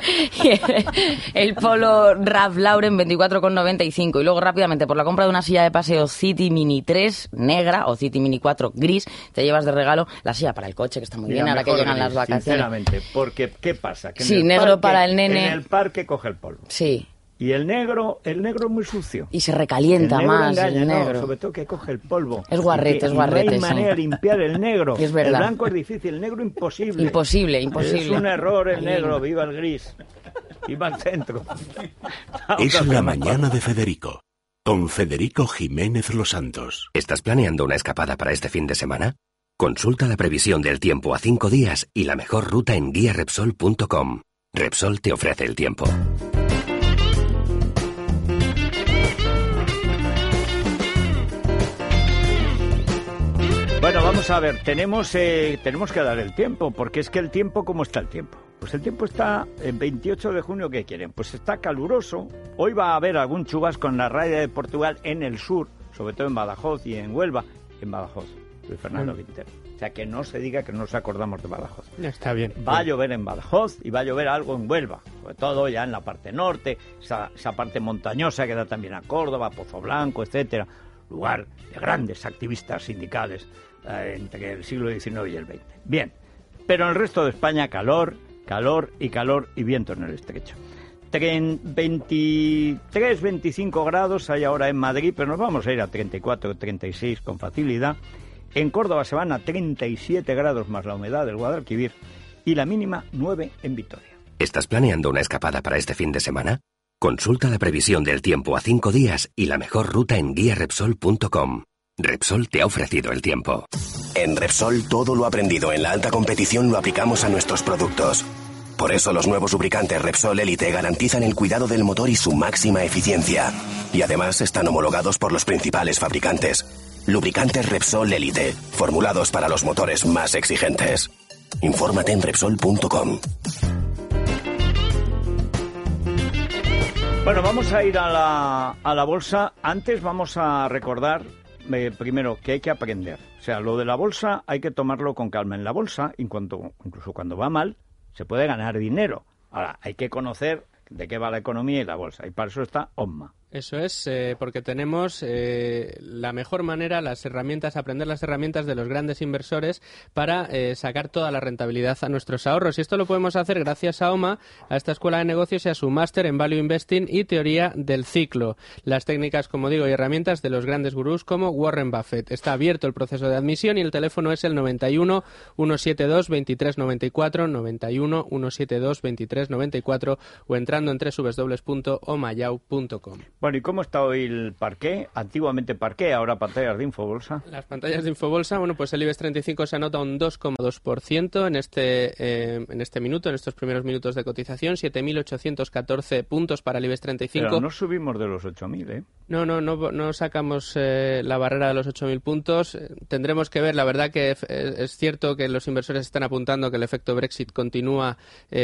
y el polo Ralph Lauren 24,95 y luego rápidamente por la compra de una silla de paseo City Mini 3 negra o City Mini 4 gris, te llevas de regalo la silla para el coche, que está muy bien ahora que llegan las vacaciones. Sinceramente, porque ¿qué pasa? Que negro para el nene. En el parque coge el polvo. Sí. Y el negro es muy sucio. Y se recalienta más el negro. Sobre todo que coge el polvo. Es guarrete, No hay manera de limpiar el negro. Es verdad. El blanco es difícil, el negro imposible. Imposible. Es un error el negro, viva el gris. Viva el centro. Es la mañana de Federico. Con Federico Jiménez Los Santos. ¿Estás planeando una escapada para este fin de semana? Consulta la previsión del tiempo a 5 días y la mejor ruta en guiarepsol.com. Repsol te ofrece el tiempo. Bueno, vamos a ver, tenemos que dar el tiempo, porque es que el tiempo, ¿cómo está el tiempo? Pues el tiempo está, el 28 de junio, ¿qué quieren? Pues está caluroso, hoy va a haber algún chubasco en la raya de Portugal, en el sur, sobre todo en Badajoz y en Huelva, en Badajoz, Luis Fernando Quintero. O sea, que no se diga que no nos acordamos de Badajoz. Está bien. Va a llover en Badajoz y va a llover algo en Huelva, sobre todo ya en la parte norte, esa parte montañosa que da también a Córdoba, Pozo Blanco, etcétera, lugar de grandes activistas sindicales entre el siglo XIX y el XX. Bien, pero en el resto de España calor calor y viento en el estrecho. 23-25 grados hay ahora en Madrid, pero nos vamos a ir a 34-36 con facilidad. En Córdoba se van a 37 grados más la humedad del Guadalquivir y la mínima 9 en Vitoria. ¿Estás planeando una escapada para este fin de semana? Consulta la previsión del tiempo a 5 días y la mejor ruta en guiarepsol.com. Repsol te ha ofrecido el tiempo. En Repsol todo lo aprendido en la alta competición lo aplicamos a nuestros productos. Por eso los nuevos lubricantes Repsol Elite garantizan el cuidado del motor y su máxima eficiencia. Y además están homologados por los principales fabricantes. Lubricantes Repsol Elite, formulados para los motores más exigentes. Infórmate en Repsol.com. Bueno, vamos a ir a la bolsa. Antes vamos a recordar, primero, que hay que aprender. O sea, lo de la bolsa hay que tomarlo con calma. En la bolsa, incluso cuando va mal, se puede ganar dinero. Ahora, hay que conocer de qué va la economía y la bolsa. Y para eso está OMMA. Eso es, porque tenemos la mejor manera, aprender las herramientas de los grandes inversores para sacar toda la rentabilidad a nuestros ahorros. Y esto lo podemos hacer gracias a OMA, a esta escuela de negocios y a su máster en Value Investing y teoría del ciclo. Las técnicas, como digo, y herramientas de los grandes gurús como Warren Buffett. Está abierto el proceso de admisión y el teléfono es el 91 172 2394, 91 172 2394 o entrando en www.omayau.com. Bueno, ¿y cómo está hoy el parqué? Antiguamente parqué, ahora pantallas de Infobolsa. Las pantallas de Infobolsa, bueno, pues el IBEX 35 se anota un 2,2% en este minuto, en estos primeros minutos de cotización, 7.814 puntos para el IBEX 35. Pero no subimos de los 8.000, ¿eh? No sacamos la barrera de los 8.000 puntos. Tendremos que ver, la verdad que es cierto que los inversores están apuntando que el efecto Brexit continúa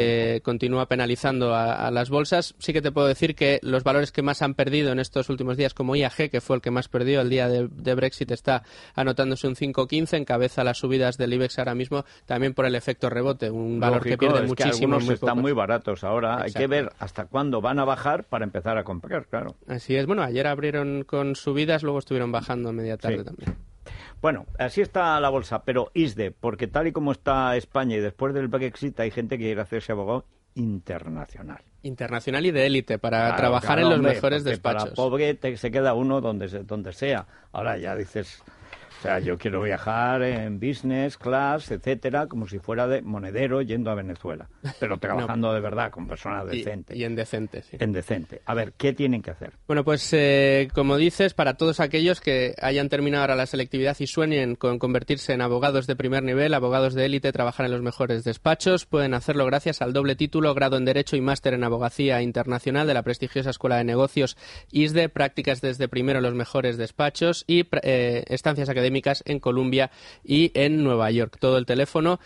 penalizando a las bolsas. Sí que te puedo decir que los valores que más han perdido en estos últimos días, como IAG, que fue el que más perdió el día de Brexit, está anotándose un 5,15, encabeza las subidas del IBEX ahora mismo, también por el efecto rebote, un valor que pierde muchísimo. Algunos están muy baratos ahora. Exacto. Hay que ver hasta cuándo van a bajar para empezar a comprar, claro. Así es. Bueno, ayer abrieron con subidas, luego estuvieron bajando a media tarde también. Bueno, así está la bolsa, pero ISDE, porque tal y como está España y después del Brexit hay gente que quiere hacerse abogado internacional y de élite para trabajar en los mejores despachos. Para pobre se queda uno donde sea. Ahora ya dices, o sea, yo quiero viajar en business class, etcétera, como si fuera de monedero yendo a Venezuela, pero trabajando de verdad con personas decentes. Y en decente, sí. En decente. A ver, ¿qué tienen que hacer? Bueno, pues como dices, para todos aquellos que hayan terminado ahora la selectividad y sueñen con convertirse en abogados de primer nivel, abogados de élite, trabajar en los mejores despachos, pueden hacerlo gracias al doble título, grado en Derecho y máster en Abogacía Internacional de la prestigiosa Escuela de Negocios ISDE, prácticas desde primero en los mejores despachos y estancias académicas en Columbia y en Nueva York. Todo el teléfono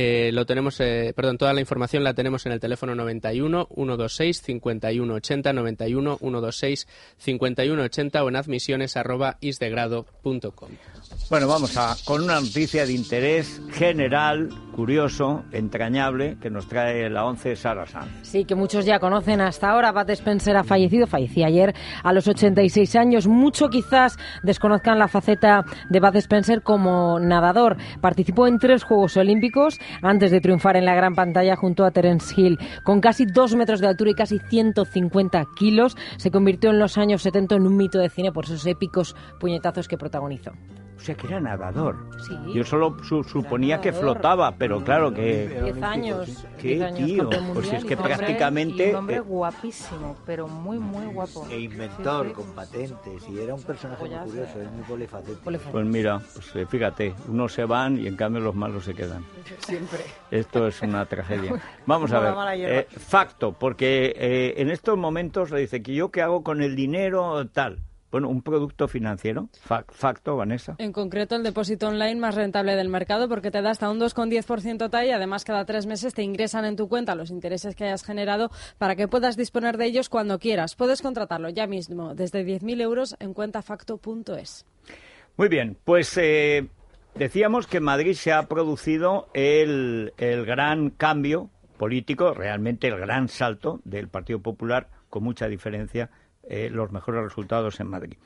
toda la información la tenemos en el teléfono 91 126 5180, 91 126 5180 o en admisiones@isdegrado.com. Bueno, vamos con una noticia de interés general, curioso, entrañable, que nos trae la 11 Sara Sanz. Sí, que muchos ya conocen hasta ahora. Bud Spencer fallecía ayer a los 86 años. Mucho quizás desconozcan la faceta de Bud Spencer como nadador. Participó en 3 Juegos Olímpicos antes de triunfar en la gran pantalla junto a Terence Hill. Con casi 2 metros de altura y casi 150 kilos, se convirtió en los años 70 en un mito de cine por esos épicos puñetazos que protagonizó. O sea, que era nadador. Sí. Yo solo suponía que flotaba, pero claro que... 10 años. ¿Qué, 10 años, tío? Pues es que prácticamente... Un hombre guapísimo, pero muy, muy guapo. E inventor, con patentes, y era un personaje muy curioso, es muy polifacético. Pues mira, pues fíjate, unos se van y en cambio los malos se quedan. Siempre. Esto es una tragedia. Vamos a ver, facto, porque en estos momentos le dice que yo qué hago con el dinero tal. Bueno, un producto financiero, facto, Vanessa. En concreto, el depósito online más rentable del mercado porque te da hasta un 2,10% TAE y además cada 3 meses te ingresan en tu cuenta los intereses que hayas generado para que puedas disponer de ellos cuando quieras. Puedes contratarlo ya mismo desde 10.000 euros en cuentafacto.es. Muy bien, pues decíamos que en Madrid se ha producido el gran cambio político, realmente el gran salto del Partido Popular, con mucha diferencia, los mejores resultados en Madrid.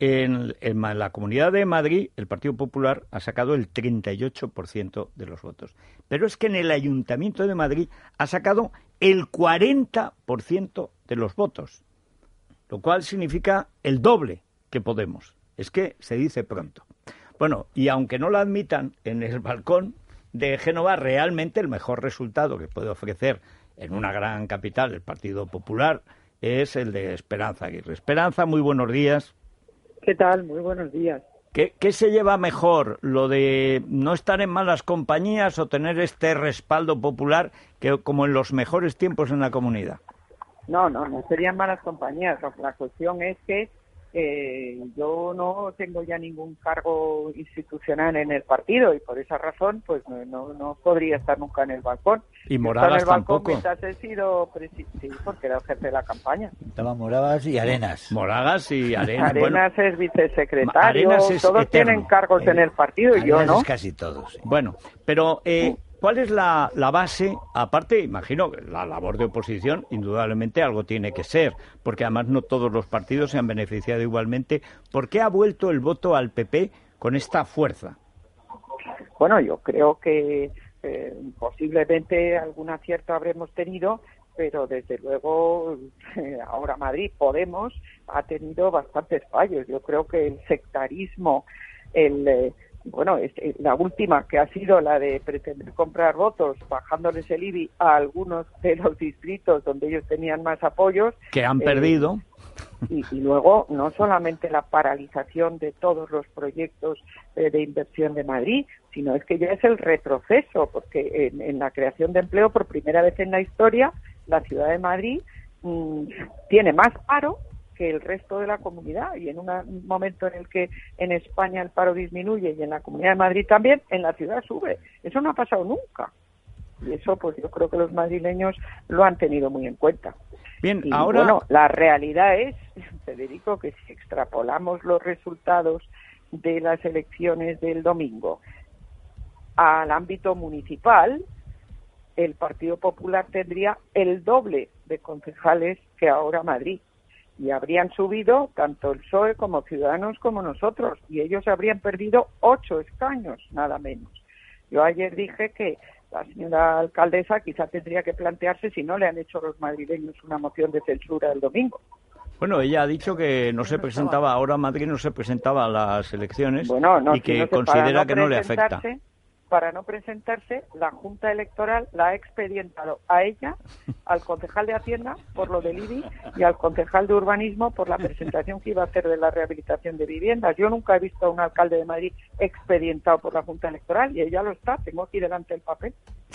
en la Comunidad de Madrid, el Partido Popular ha sacado el 38% de los votos. Pero es que en el Ayuntamiento de Madrid ha sacado el 40% de los votos, lo cual significa el doble que Podemos. Es que se dice pronto. Bueno, y aunque no lo admitan, en el balcón de Génova, realmente el mejor resultado que puede ofrecer en una gran capital el Partido Popular es el de Esperanza Aguirre. Esperanza, muy buenos días. ¿Qué tal? Muy buenos días. ¿Qué se lleva mejor, lo de no estar en malas compañías o tener este respaldo popular que como en los mejores tiempos en la comunidad? No serían malas compañías. La cuestión es que yo no tengo ya ningún cargo institucional en el partido y por esa razón pues no podría estar nunca en el balcón. ¿Y Moragas tampoco? Mientras he sido sí, porque era el jefe de la campaña. Estaban Moragas y Arenas. Moragas y Arenas. Arenas es vicesecretario, Arenas es todos eterno. Tienen cargos en el partido y Arenas yo no. Es casi todos. Sí. Bueno, pero ¿cuál es la base? Aparte, imagino que la labor de oposición, indudablemente algo tiene que ser, porque además no todos los partidos se han beneficiado igualmente. ¿Por qué ha vuelto el voto al PP con esta fuerza? Bueno, yo creo que posiblemente algún acierto habremos tenido, pero desde luego ahora Madrid, Podemos, ha tenido bastantes fallos. Yo creo que el sectarismo, la última, que ha sido la de pretender comprar votos bajándoles el IBI a algunos de los distritos donde ellos tenían más apoyos. Que han perdido. Y luego, no solamente la paralización de todos los proyectos de inversión de Madrid, sino es que ya es el retroceso, porque en la creación de empleo, por primera vez en la historia, la ciudad de Madrid tiene más paro que el resto de la comunidad, y en un momento en el que en España el paro disminuye y en la Comunidad de Madrid también, en la ciudad sube. Eso no ha pasado nunca. Y eso, pues yo creo que los madrileños lo han tenido muy en cuenta. Bien, y, ahora... Bueno, la realidad es, Federico, que si extrapolamos los resultados de las elecciones del domingo al ámbito municipal, el Partido Popular tendría el doble de concejales que ahora Madrid. Y habrían subido tanto el PSOE como Ciudadanos como nosotros, y ellos habrían perdido 8 escaños, nada menos. Yo ayer dije que la señora alcaldesa quizá tendría que plantearse si no le han hecho los madrileños una moción de censura el domingo. Bueno, ella ha dicho que no se presentaba, ahora Madrid no se presentaba a las elecciones y que considera que no le afecta. Para no presentarse, la Junta Electoral la ha expedientado a ella, al concejal de Hacienda por lo del IBI y al concejal de Urbanismo por la presentación que iba a hacer de la rehabilitación de viviendas. Yo nunca he visto a un alcalde de Madrid expedientado por la Junta Electoral y ella lo está. Tengo aquí delante el papel.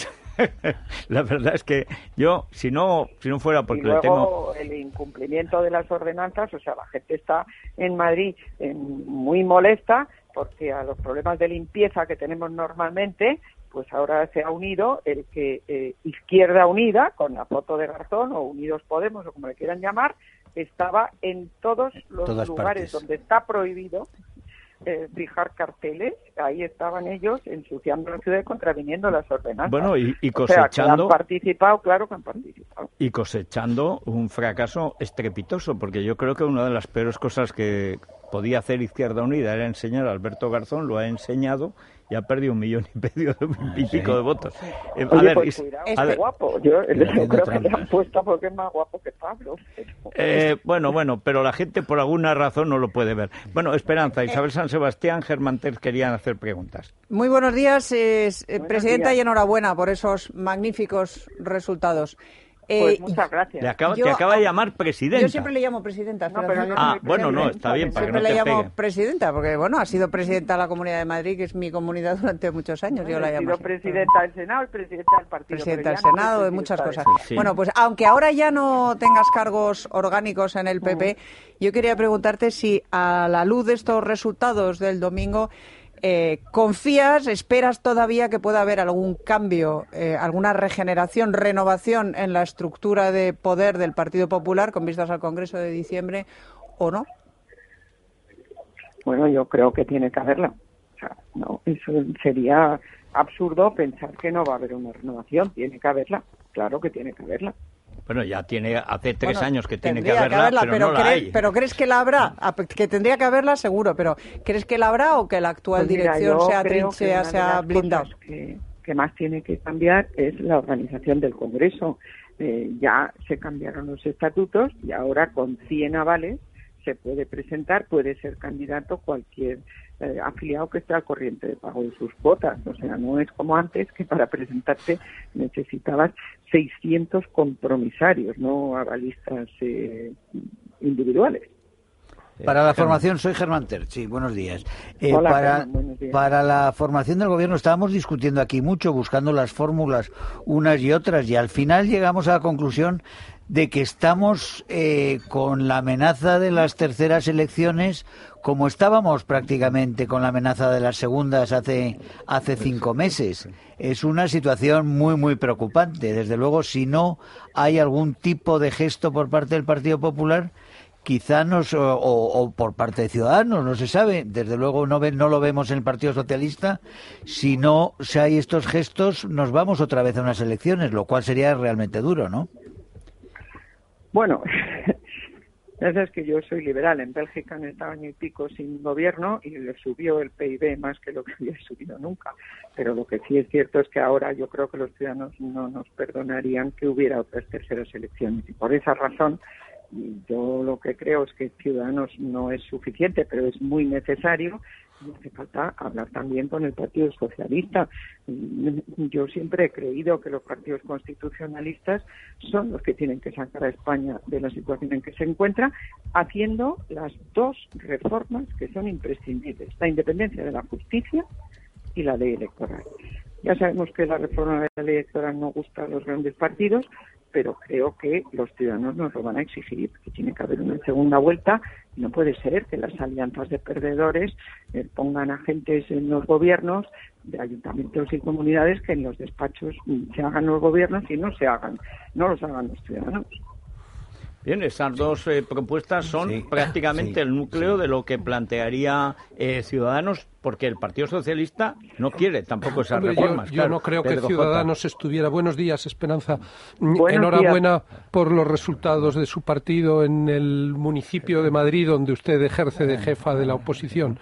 La verdad es que yo, si no fuera porque y luego, le tengo... el incumplimiento de las ordenanzas, o sea, la gente está en Madrid muy molesta porque a los problemas de limpieza que tenemos normalmente, pues ahora se ha unido el que Izquierda Unida, con la foto de Garzón, o Unidos Podemos, o como le quieran llamar, estaba en todos los lugares donde está prohibido fijar carteles. Ahí estaban ellos ensuciando la ciudad y contraviniendo las ordenanzas. Bueno, y cosechando... O sea, que han participado, claro que han participado. Y cosechando un fracaso estrepitoso, porque yo creo que una de las peores cosas que podía hacer Izquierda Unida era enseñar a Alberto Garzón, lo ha enseñado y ha perdido 1,5 millones y pico de votos. Oye, pues cuidado, es guapo. Yo creo que le han puesto porque es más guapo que Pablo. Bueno, pero la gente por alguna razón no lo puede ver. Bueno, Esperanza, Isabel San Sebastián, Germán Terz querían hacer preguntas. Muy buenos días, Presidenta, días. y enhorabuena por esos magníficos resultados. Pues muchas gracias. Te acaba de llamar presidenta. Yo siempre le llamo presidenta. No, está bien, para que no te Siempre le llamo pegue. presidenta, porque bueno, ha sido presidenta de la Comunidad de Madrid, que es mi comunidad durante muchos años. Yo la llamo. Ha sido presidenta del Senado y presidenta del partido. Presidenta del Senado, de muchas cosas. Sí. Bueno, pues aunque ahora ya no tengas cargos orgánicos en el PP, yo quería preguntarte si a la luz de estos resultados del domingo ¿confías, esperas todavía que pueda haber algún cambio, alguna regeneración, renovación en la estructura de poder del Partido Popular con vistas al Congreso de diciembre o no? Bueno, yo creo que tiene que haberla. O sea, no, eso sería absurdo pensar que no va a haber una renovación. Tiene que haberla. Claro que tiene que haberla. Bueno, ya hace 3 años que tiene que haberla, pero no la hay. ¿Pero crees que la habrá? Que tendría que haberla, seguro, pero ¿crees que la habrá o que la actual dirección se ha blindado? Que más tiene que cambiar es la organización del Congreso. Ya se cambiaron los estatutos y ahora con 100 avales se puede presentar, puede ser candidato cualquier afiliado que esté al corriente de pago de sus cuotas. O sea, no es como antes, que para presentarte necesitabas 600 compromisarios, no avalistas individuales. Para la formación, soy Germán Terchi, buenos días. Hola, Germán, buenos días. Para la formación del gobierno estábamos discutiendo aquí mucho, buscando las fórmulas unas y otras, y al final llegamos a la conclusión de que estamos con la amenaza de las terceras elecciones, como estábamos prácticamente con la amenaza de las segundas hace 5 meses. Es una situación muy, muy preocupante. Desde luego, si no hay algún tipo de gesto por parte del Partido Popular, quizá o por parte de Ciudadanos, no se sabe. Desde luego no lo vemos en el Partido Socialista. Si no hay estos gestos, nos vamos otra vez a unas elecciones, lo cual sería realmente duro, ¿no? Bueno, ya sabes que yo soy liberal. En Bélgica han estado año y pico sin gobierno y le subió el PIB más que lo que había subido nunca. Pero lo que sí es cierto es que ahora yo creo que los ciudadanos no nos perdonarían que hubiera otras terceras elecciones. Y por esa razón, yo lo que creo es que Ciudadanos no es suficiente, pero es muy necesario. Y hace falta hablar también con el Partido Socialista. Yo siempre he creído que los partidos constitucionalistas son los que tienen que sacar a España de la situación en que se encuentra, haciendo las 2 reformas que son imprescindibles: la independencia de la justicia y la ley electoral. Ya sabemos que la reforma de la ley electoral no gusta a los grandes partidos, pero creo que los ciudadanos nos lo van a exigir, que tiene que haber una segunda vuelta. No puede ser que las alianzas de perdedores pongan agentes en los gobiernos de ayuntamientos y comunidades, que en los despachos se hagan los gobiernos y no los hagan los ciudadanos. Bien, esas 2 propuestas son prácticamente el núcleo de lo que plantearía Ciudadanos, porque el Partido Socialista no quiere tampoco esas reformas. Yo no creo que Ciudadanos estuviera... Buenos días, Esperanza. Enhorabuena por los resultados de su partido en el municipio de Madrid, donde usted ejerce de jefa de la oposición.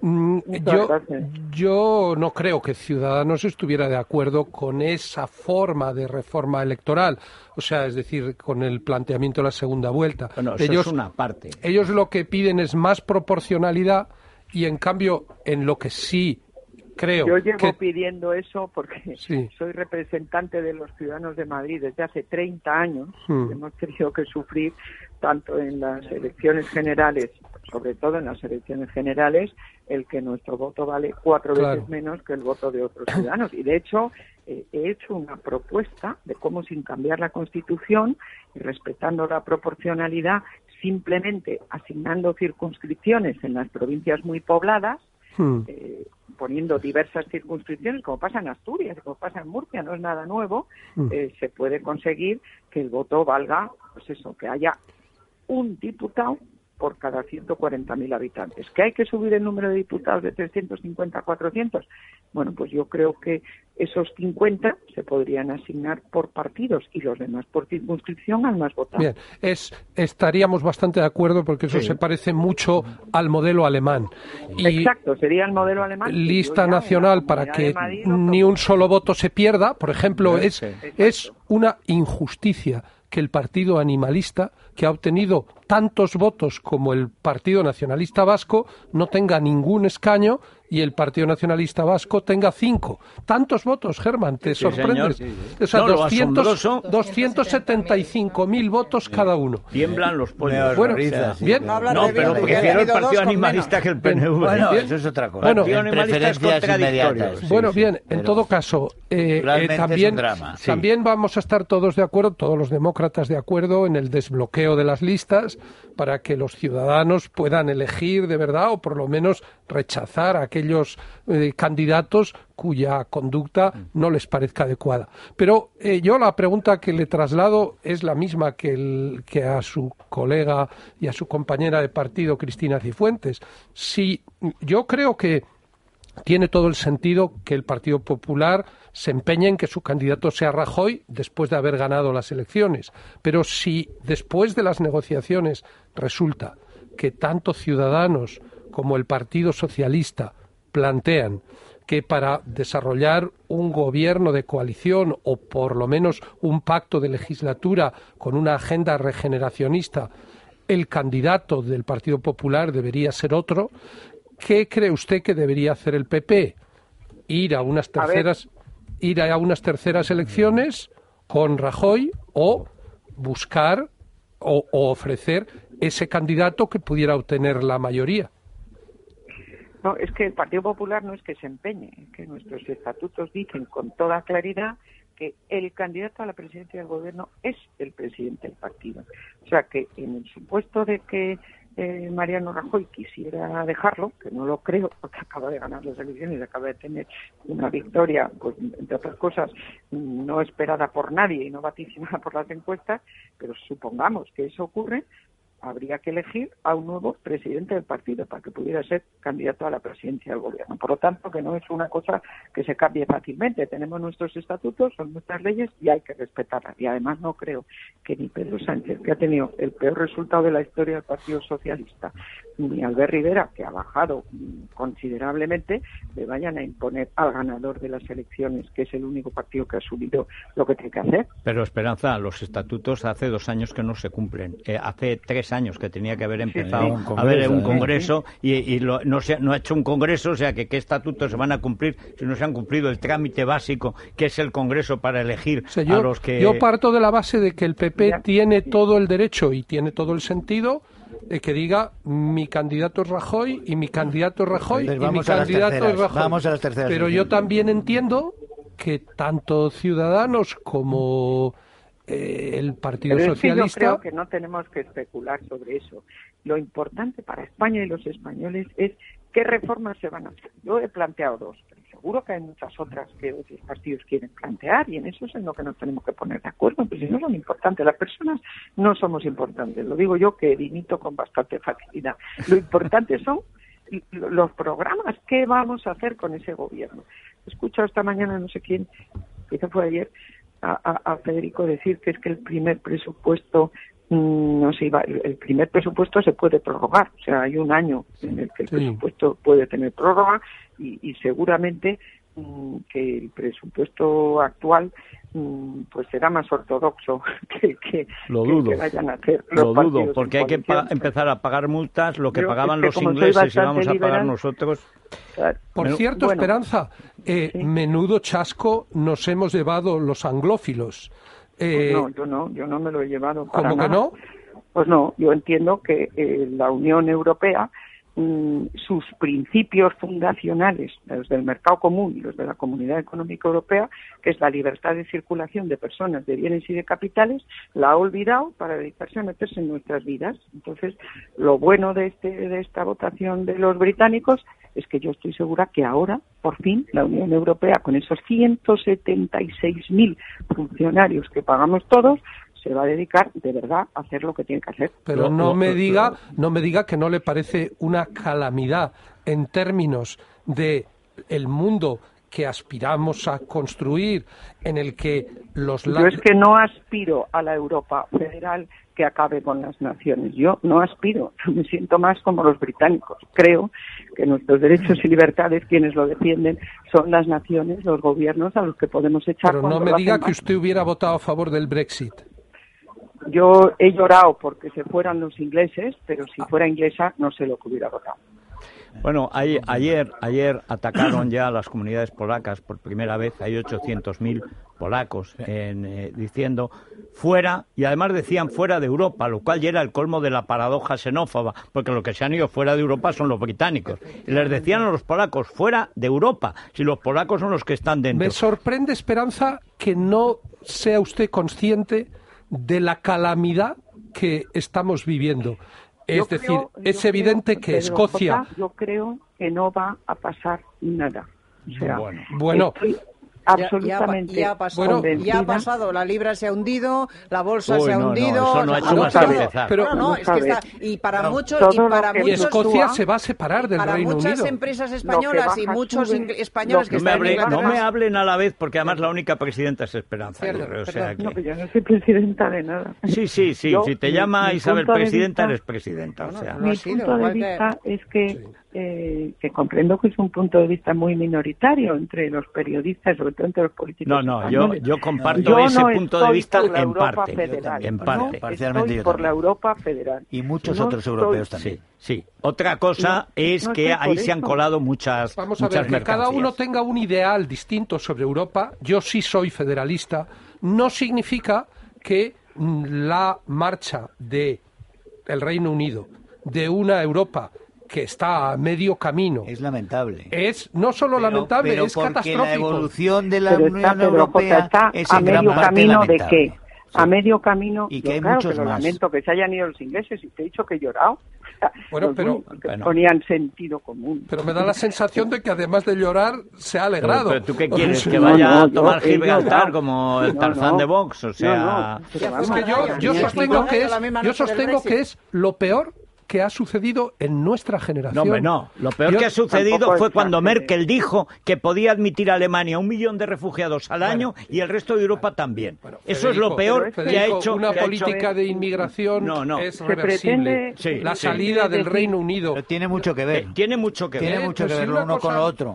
Yo no creo que Ciudadanos estuviera de acuerdo con esa forma de reforma electoral, o sea, es decir, con el planteamiento de la segunda vuelta. Bueno, eso es una parte. Ellos lo que piden es más proporcionalidad, y en cambio, en lo que sí creo... Yo llevo pidiendo eso porque soy representante de los ciudadanos de Madrid desde hace 30 años. Hemos tenido que sufrir tanto en las elecciones generales, sobre todo en las elecciones generales, el que nuestro voto vale 4 veces menos que el voto de otros ciudadanos. Y de hecho, he hecho una propuesta de cómo, sin cambiar la Constitución y respetando la proporcionalidad, simplemente asignando circunscripciones en las provincias muy pobladas, poniendo diversas circunscripciones, como pasa en Asturias, como pasa en Murcia, no es nada nuevo, se puede conseguir que el voto valga, pues eso, que haya un diputado por cada 140.000 habitantes. ¿Que hay que subir el número de diputados de 350 a 400? Bueno, pues yo creo que esos 50 se podrían asignar por partidos y los demás por circunscripción al más votado. Bien, estaríamos bastante de acuerdo, porque eso se parece mucho al modelo alemán. Exacto, sería el modelo alemán. Lista nacional para que ni un solo voto se pierda, por ejemplo, es una injusticia que el Partido Animalista, que ha obtenido tantos votos como el Partido Nacionalista Vasco, no tenga ningún escaño y el Partido Nacionalista Vasco tenga 5. Tantos votos, Germán, ¿te sorprendes? O sea, 275.000 votos cada uno. Tiemblan los pollos. Bueno, bien. No, pero prefiero el Partido Animalista que el PNV. Bueno, eso es otra cosa. Bueno, preferencias inmediatas. Bueno, bien, en todo caso, también vamos a estar todos de acuerdo, todos los demócratas de acuerdo, en el desbloqueo de las listas, para que los ciudadanos puedan elegir de verdad, o por lo menos rechazar a aquellos candidatos cuya conducta no les parezca adecuada. Pero yo la pregunta que le traslado es la misma que a su colega y a su compañera de partido, Cristina Cifuentes. Si yo creo que tiene todo el sentido que el Partido Popular se empeñe en que su candidato sea Rajoy después de haber ganado las elecciones. Pero si después de las negociaciones resulta que tanto Ciudadanos como el Partido Socialista plantean que para desarrollar un gobierno de coalición o por lo menos un pacto de legislatura con una agenda regeneracionista, el candidato del Partido Popular debería ser otro, ¿qué cree usted que debería hacer el PP? Ir a unas terceras elecciones con Rajoy o buscar o ofrecer ese candidato que pudiera obtener la mayoría. No, es que el Partido Popular no es que se empeñe, es que nuestros estatutos dicen con toda claridad que el candidato a la presidencia del gobierno es el presidente del partido. O sea que en el supuesto de que Mariano Rajoy quisiera dejarlo, que no lo creo porque acaba de ganar las elecciones y acaba de tener una victoria, pues entre otras cosas, no esperada por nadie y no vaticinada por las encuestas, pero supongamos que eso ocurre, habría que elegir a un nuevo presidente del partido para que pudiera ser candidato a la presidencia del gobierno. Por lo tanto, que no es una cosa que se cambie fácilmente. Tenemos nuestros estatutos, son nuestras leyes y hay que respetarlas. Y además no creo que ni Pedro Sánchez, que ha tenido el peor resultado de la historia del Partido Socialista, ni Albert Rivera, que ha bajado considerablemente, le vayan a imponer al ganador de las elecciones, que es el único partido que ha asumido lo que tiene que hacer. Pero Esperanza, los estatutos hace 2 años que no se cumplen. Hace 3 años que tenía que haber empezado a haber un congreso y no ha hecho un congreso, o sea que qué estatutos se van a cumplir si no se han cumplido el trámite básico que es el congreso para elegir a los que... Yo parto de la base de que el PP tiene todo el derecho y tiene todo el sentido de que diga mi candidato es Rajoy y mi candidato es Rajoy y mi candidato es Rajoy. Vamos a las terceras. Pero yo también entiendo que tanto Ciudadanos como el Partido Socialista... Yo creo que no tenemos que especular sobre eso. Lo importante para España y los españoles es qué reformas se van a hacer. Yo he planteado 2, pero seguro que hay muchas otras que otros partidos quieren plantear y en eso es en lo que nos tenemos que poner de acuerdo, pero si no son importantes. Las personas no somos importantes, lo digo yo que dimito con bastante facilidad. Lo importante son los programas, qué vamos a hacer con ese gobierno. He escuchado esta mañana no sé quién, quizá fue ayer, a Federico decir que es que el primer presupuesto el primer presupuesto se puede prorrogar, o sea, hay un año en el que el presupuesto puede tener prórroga y seguramente que el presupuesto actual pues será más ortodoxo que vayan a hacer los partidos. Lo dudo, porque hay que empezar a pagar multas, lo que pagaban los ingleses y vamos a pagar nosotros. Por cierto, bueno, Esperanza, menudo chasco nos hemos llevado los anglófilos. No, yo no me lo he llevado para ¿Cómo nada. que no? Pues no, yo entiendo que la Unión Europea, sus principios fundacionales, los del mercado común y los de la Comunidad Económica Europea, que es la libertad de circulación de personas, de bienes y de capitales, la ha olvidado para dedicarse a meterse en nuestras vidas. Entonces, lo bueno de esta votación de los británicos es que yo estoy segura que ahora, por fin, la Unión Europea, con esos 176.000 funcionarios que pagamos todos, se va a dedicar de verdad a hacer lo que tiene que hacer. Pero no me diga que no le parece una calamidad en términos de el mundo que aspiramos a construir, en el que los... Yo es que no aspiro a la Europa federal que acabe con las naciones. Yo no aspiro, me siento más como los británicos. Creo que nuestros derechos y libertades, quienes lo defienden, son las naciones, los gobiernos a los que podemos echar. Pero no me diga que usted hubiera votado a favor del Brexit. Yo he llorado porque se fueran los ingleses, pero si fuera inglesa no sé lo que hubiera votado. Bueno, ayer atacaron ya a las comunidades polacas por primera vez. Hay 800.000 polacos diciendo fuera, y además decían fuera de Europa, lo cual ya era el colmo de la paradoja xenófoba, porque los que se han ido fuera de Europa son los británicos. Y les decían a los polacos fuera de Europa, si los polacos son los que están dentro. Me sorprende, Esperanza, que no sea usted consciente de la calamidad que estamos viviendo. Es decir, es evidente que Escocia... Yo creo que no va a pasar nada. O sea, bueno, absolutamente ya ha pasado, la libra se ha hundido, la bolsa se ha hundido. No, eso no ha hecho más que empezar. Pero es que está, y para muchos y Escocia se va a separar del Reino Unido. Para muchas empresas españolas y muchos españoles que están en Inglaterra. No me hablen a la vez, porque además la única presidenta es Esperanza. No, que yo no soy presidenta de nada. Sí, si te llama Isabel presidenta, eres presidenta. Mi punto de vista es que comprendo que es un punto de vista muy minoritario entre los periodistas, sobre todo entre los políticos. Yo comparto ese punto de vista en parte. Parcialmente yo por la Europa federal. Y muchos otros europeos también. Sí. Otra cosa es que ahí se han colado muchas Vamos a ver, que cada uno tenga un ideal distinto sobre Europa. Yo sí soy federalista. No significa que la marcha del Reino Unido de una Europa que está a medio camino. Es lamentable. Es no solo lamentable, es catastrófico. La evolución de la Unión Europea está es a en medio gran parte camino lamentable. ¿De qué? A medio camino, y que hay claro muchos que lo más. lamento que se hayan ido los ingleses y te he dicho que he llorado. Bueno, pero ponían sentido común. Pero me da la sensación de que además de llorar se ha alegrado. Pero ¿tú qué quieres? ¿Que vaya a tomar Gibraltar como el Tarzán de Vox? O sea... Es que yo sostengo que es lo peor que ha sucedido en nuestra generación. No. Lo peor que ha sucedido fue cuando Merkel dijo que podía admitir a Alemania 1 millón de refugiados al año y el resto de Europa también. Eso es lo peor que ha hecho. Una política de inmigración es reversible. La salida del Reino Unido. Pero tiene mucho que ver. Tiene mucho que ver lo uno con lo otro.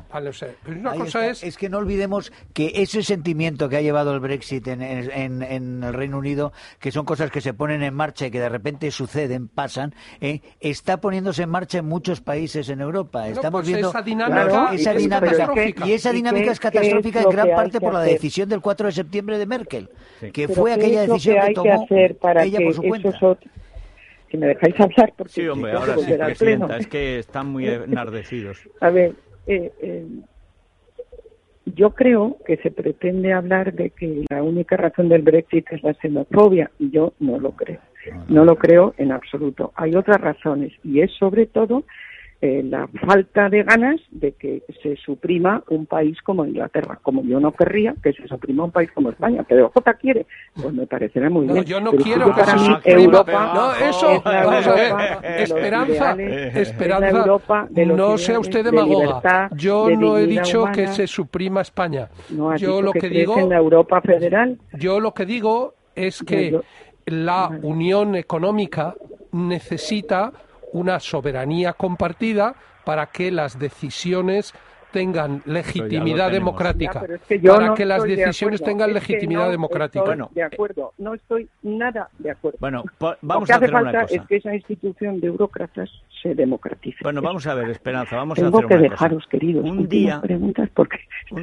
Es que no olvidemos que ese sentimiento que ha llevado el Brexit en el Reino Unido, que son cosas que se ponen en marcha y que de repente suceden, pasan, está poniéndose en marcha en muchos países en Europa. Estamos viendo esa dinámica y esa dinámica es catastrófica en gran parte por la decisión del 4 de septiembre de Merkel, que fue aquella decisión que tomó ella por su cuenta. Si me dejáis hablar, porque sí, hombre, ahora sí, presidenta, es que están muy enardecidos. A ver, yo creo que se pretende hablar de que la única razón del Brexit es la xenofobia, y yo no lo creo. No lo creo en absoluto. Hay otras razones, y es sobre todo la falta de ganas de que se suprima un país como Inglaterra, como yo no querría que se suprima un país como España. Pero Jota quiere, pues me parecerá muy bien. Yo no pero quiero que para se mí Europa. No, eso, vamos a ver. Esperanza, no sea usted demagoga. Yo no he dicho que se suprima España. Yo lo que digo en la Europa federal. Yo lo que digo es que la unión económica necesita una soberanía compartida para que las decisiones tengan legitimidad democrática. Para que las decisiones tengan legitimidad democrática. Bueno, de acuerdo, no estoy nada de acuerdo. Bueno, vamos a hacer una cosa. Lo que hace falta es que esa institución de burócratas se democratice. Bueno, vamos a ver, Esperanza, vamos a hacer una cosa. Tengo que dejaros, queridos, un día, preguntas porque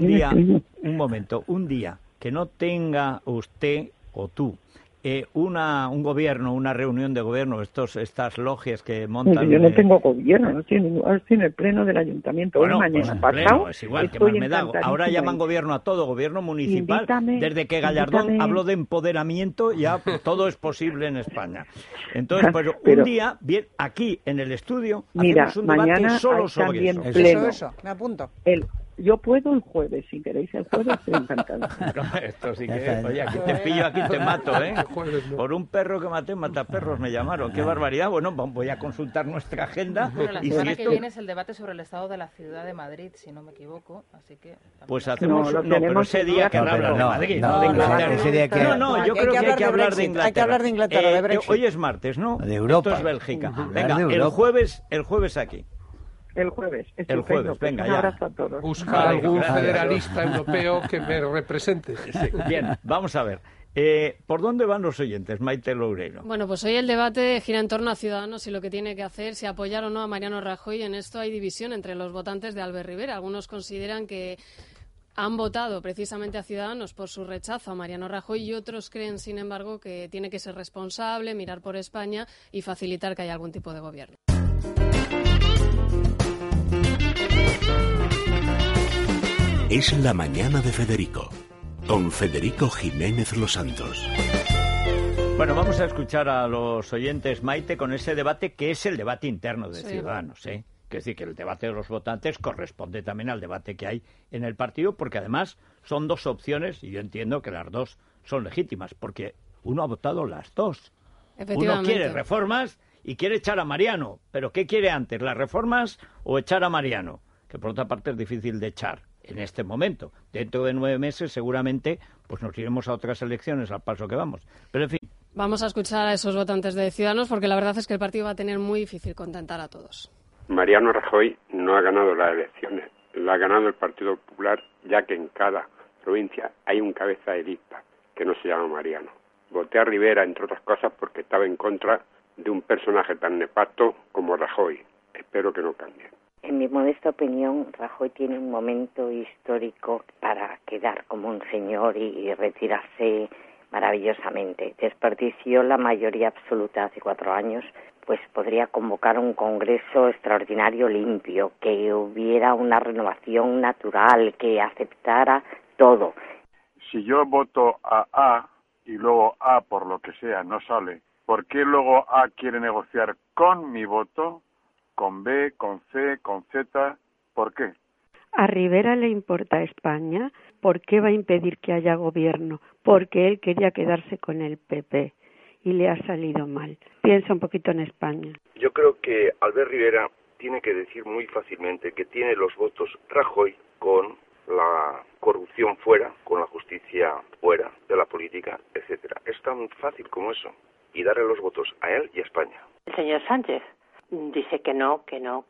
un día que no tenga usted o tú un gobierno, una reunión de gobierno, estas logias que montan... Yo no tengo gobierno, no estoy en el pleno del ayuntamiento. Bueno, mañana pasado, es igual, que más me da. Ahora llaman gobierno a todo, gobierno municipal. Desde que Gallardón habló de empoderamiento, ya todo es posible en España. Entonces, pues un día, bien, aquí en el estudio, hacemos un debate solo sobre eso. Eso, me apunto. Yo puedo el jueves, si queréis el jueves, estoy encantada. Esto sí que oye, aquí te pillo, aquí te mato, ¿eh? Por un perro que maté, mataperros me llamaron. ¡Qué barbaridad! Bueno, voy a consultar nuestra agenda. Bueno, la semana que viene es el debate sobre el estado de la ciudad de Madrid, si no me equivoco, así que... Pues hacemos... pero ese día que hablar de Madrid, no de Inglaterra. No, yo creo que hay que hablar de Inglaterra. Hay que hablar de Inglaterra, de Brexit. Hoy es martes, ¿no? De Europa. Esto es Bélgica. Venga, el jueves aquí. El jueves, venga, un abrazo a todos. Busca algún federalista europeo que me represente. Sí, bien, vamos a ver. ¿Por dónde van los oyentes, Maite Loureiro? Bueno, pues hoy el debate gira en torno a Ciudadanos y lo que tiene que hacer, si apoyar o no a Mariano Rajoy. En esto hay división entre los votantes de Albert Rivera. Algunos consideran que han votado precisamente a Ciudadanos por su rechazo a Mariano Rajoy y otros creen, sin embargo, que tiene que ser responsable, mirar por España y facilitar que haya algún tipo de gobierno. Es la mañana de Federico, con Federico Jiménez Los Santos. Bueno, vamos a escuchar a los oyentes, Maite, con ese debate que es el debate interno de Ciudadanos, que Es decir, que el debate de los votantes corresponde también al debate que hay en el partido, porque además son dos opciones, y yo entiendo que las dos son legítimas, porque uno ha votado las dos. Uno quiere reformas y quiere echar a Mariano, pero ¿qué quiere antes, las reformas o echar a Mariano? Que por otra parte es difícil de echar en este momento. Dentro de 9 meses seguramente pues nos iremos a otras elecciones al paso que vamos. Pero en fin. Vamos a escuchar a esos votantes de Ciudadanos, porque la verdad es que el partido va a tener muy difícil contentar a todos. Mariano Rajoy no ha ganado las elecciones, la ha ganado el Partido Popular, ya que en cada provincia hay un cabeza de lista que no se llama Mariano. Voté a Rivera, entre otras cosas, porque estaba en contra de un personaje tan nefasto como Rajoy. Espero que no cambie. En mi modesta opinión, Rajoy tiene un momento histórico para quedar como un señor y retirarse maravillosamente. Desperdició la mayoría absoluta hace 4 años, pues podría convocar un congreso extraordinario limpio, que hubiera una renovación natural, que aceptara todo. Si yo voto a A y luego A, por lo que sea, no sale, ¿por qué luego A quiere negociar con mi voto, con B, con C, con Z? ¿Por qué? ¿A Rivera le importa España? ¿Por qué va a impedir que haya gobierno? Porque él quería quedarse con el PP y le ha salido mal. Piensa un poquito en España. Yo creo que Albert Rivera tiene que decir muy fácilmente que tiene los votos Rajoy con la corrupción fuera, con la justicia fuera de la política, etcétera. Es tan fácil como eso. Y darle los votos a él y a España. El señor Sánchez dice que no.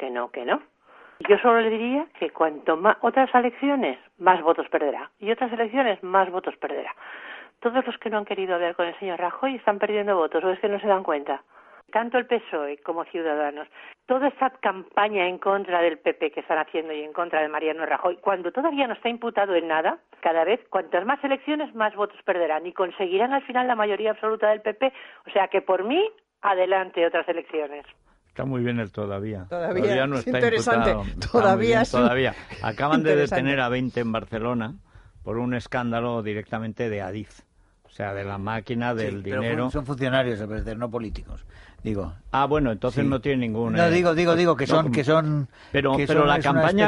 Yo solo le diría que cuanto más otras elecciones, más votos perderá. Y otras elecciones, más votos perderá. Todos los que no han querido hablar con el señor Rajoy están perdiendo votos, o es que no se dan cuenta. Tanto el PSOE como Ciudadanos, toda esta campaña en contra del PP que están haciendo y en contra de Mariano Rajoy, cuando todavía no está imputado en nada, cada vez, cuantas más elecciones, más votos perderán y conseguirán al final la mayoría absoluta del PP. O sea que por mí, adelante otras elecciones. Está muy bien el todavía. Todavía no está interesante. imputado. Todavía. Acaban de detener a 20 en Barcelona por un escándalo directamente de Adif. O sea, de la máquina del dinero. Pero son funcionarios, a veces, no políticos. Digo. Ah, bueno, entonces no tiene ningún. No, digo que son. Pero la campaña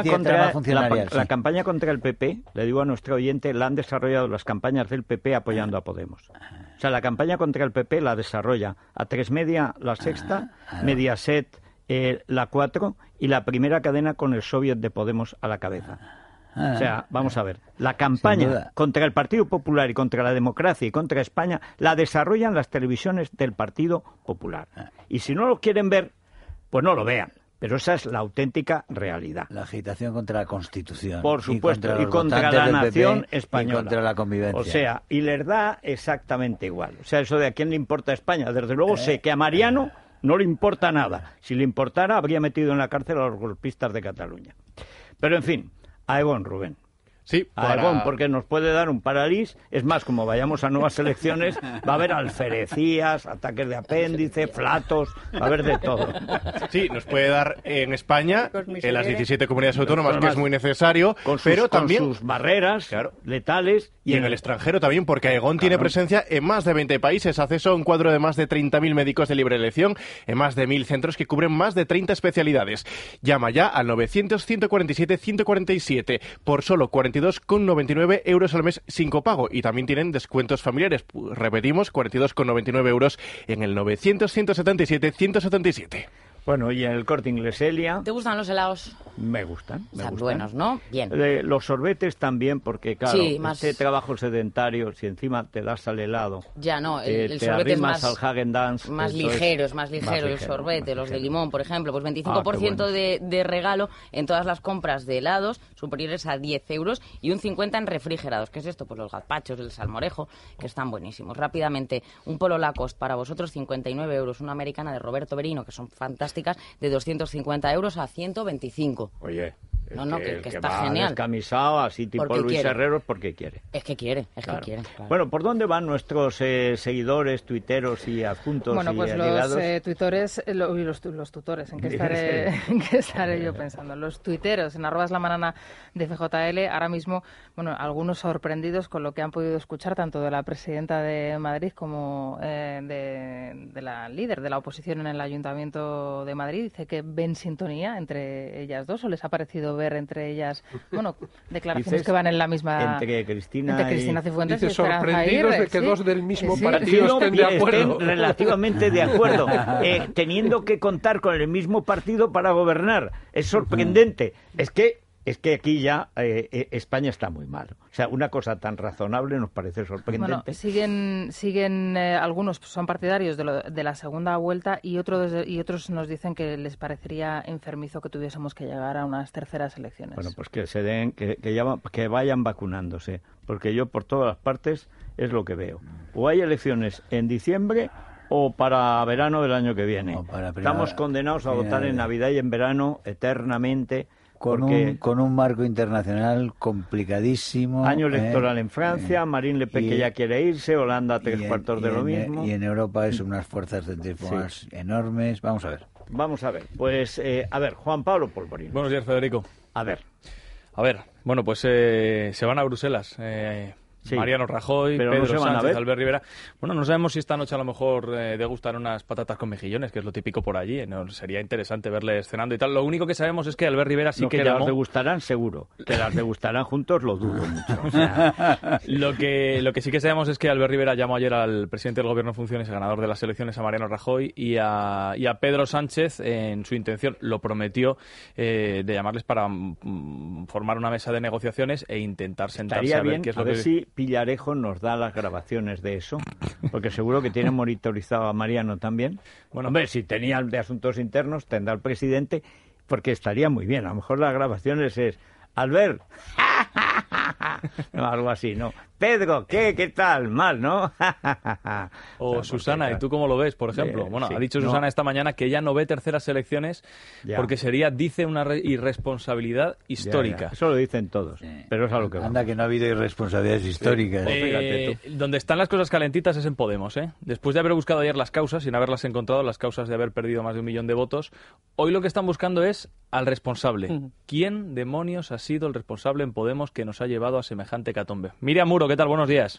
contra el PP, le digo a nuestro oyente, la han desarrollado las campañas del PP apoyando a Podemos. O sea, la campaña contra el PP la desarrolla A3 Media, La Sexta, Mediaset, La 4 y la primera cadena con el soviet de Podemos a la cabeza. O sea, vamos a ver, la campaña contra el Partido Popular y contra la democracia y contra España la desarrollan las televisiones del Partido Popular. Y si no lo quieren ver, pues no lo vean. Pero esa es la auténtica realidad. La agitación contra la Constitución. Por supuesto, y contra la nación española. Y contra la convivencia. O sea, y les da exactamente igual. O sea, eso de a quién le importa España. Desde luego sé que a Mariano no le importa nada. Si le importara, habría metido en la cárcel a los golpistas de Cataluña. Pero, en fin, a Egon, Rubén. Sí, a Egon, porque nos puede dar un paralís. Es más, como vayamos a nuevas elecciones, va a haber alferecías, ataques de apéndice, flatos, va a haber de todo. Sí, nos puede dar en España, en las 17 comunidades autónomas, que es muy necesario, pero también con sus barreras letales. Y en el extranjero también, porque Aegon tiene presencia en más de 20 países, acceso a un cuadro de más de 30.000 médicos de libre elección, en más de 1.000 centros que cubren más de 30 especialidades. Llama ya al 900-147-147 por solo 42,99 euros al mes sin copago. Y también tienen descuentos familiares. Repetimos, 42,99 euros en el 900-177-177. Bueno, y en el Corte Inglés, Elia... ¿Te gustan los helados? Me gustan. Están buenos, ¿no? Bien. Los sorbetes también, porque claro, sí, más... este trabajo sedentario, si encima te das al helado... Ya, no, el te sorbete es más al Häagen-Dazs, más ligero el sorbete. Los de limón, por ejemplo, pues 25% de regalo en todas las compras de helados superiores a 10 euros y un 50% en refrigerados. ¿Qué es esto? Pues los gazpachos, el salmorejo, que están buenísimos. Rápidamente, un Polo Lacoste para vosotros, 59 euros. Una americana de Roberto Berino, que son fantásticas, de 250 euros a 125. Oye, Que está va genial. Descamisado, así tipo Porque Luis quiere. Herrero, es porque quiere. Es que quiere. Claro. Bueno, ¿por dónde van nuestros seguidores, tuiteros y adjuntos? Bueno, y pues allegados? los tuitores y los tutores, ¿en qué estaré yo pensando? Los tuiteros, en @lamanana de FJL, ahora mismo, bueno, algunos sorprendidos con lo que han podido escuchar tanto de la presidenta de Madrid como de la líder de la oposición en el Ayuntamiento de Madrid. Dice que ven sintonía entre ellas dos, o les ha parecido ver entre ellas, bueno, declaraciones que van en la misma... Entre Cristina Cifuentes y Dice Esperanza sorprendidos Aguirre, de que dos del mismo Sí. partido estén de acuerdo. Estén relativamente de acuerdo, teniendo que contar con el mismo partido para gobernar. Es sorprendente. Es que aquí ya España está muy mal. O sea, una cosa tan razonable nos parece sorprendente. Bueno, siguen algunos son partidarios de la segunda vuelta y otros nos dicen que les parecería enfermizo que tuviésemos que llegar a unas terceras elecciones. Bueno, pues que se den, que vayan vacunándose, porque yo por todas las partes es lo que veo. O hay elecciones en diciembre o para verano del año que viene. Estamos condenados a votar en Navidad y en verano eternamente. Con un marco internacional complicadísimo. Año electoral en Francia, Marine Le Pen que ya quiere irse, Holanda tres cuartos de lo mismo. Y en Europa es unas fuerzas centrífugas enormes. Vamos a ver. Pues, Juan Pablo Polvorín. Buenos días, Federico. A ver, bueno, pues se van a Bruselas. Sí. Mariano Rajoy, Pero Pedro no se van a Sánchez, ver. Albert Rivera. Bueno, no sabemos si esta noche a lo mejor degustan unas patatas con mejillones, que es lo típico por allí. ¿No? Sería interesante verles cenando y tal. Lo único que sabemos es que Albert Rivera sí que llamó... las degustarán seguro. Que las degustarán juntos lo dudo mucho. O sea... Lo que sí que sabemos es que Albert Rivera llamó ayer al presidente del Gobierno en funciones, el ganador de las elecciones, a Mariano Rajoy, y a Pedro Sánchez, en su intención, lo prometió, de llamarles para formar una mesa de negociaciones e intentar sentarse Estaría a ver bien, qué es lo a ver que... si Pillarejo nos da las grabaciones de eso, porque seguro que tiene monitorizado a Mariano también. Bueno, hombre, si tenía de asuntos internos, tendrá el presidente, porque estaría muy bien. A lo mejor las grabaciones es, Albert, no, algo así, ¿no? Pedro, ¿qué tal? Mal, ¿no? O Susana, ¿y tú cómo lo ves, por ejemplo? Bueno, sí, ha dicho Susana esta mañana que ella no ve terceras elecciones porque sería, dice, una irresponsabilidad histórica. Ya. Eso lo dicen todos, pero es a lo que va. Anda, que no ha habido irresponsabilidades históricas. Fíjate tú. Donde están las cosas calentitas es en Podemos, ¿eh? Después de haber buscado ayer las causas, sin haberlas encontrado, las causas de haber perdido más de 1 millón de votos, hoy lo que están buscando es al responsable. ¿Quién demonios ha sido el responsable en Podemos que nos ha llevado a semejante hecatombe? Miriam Muro, ¿qué tal? Buenos días.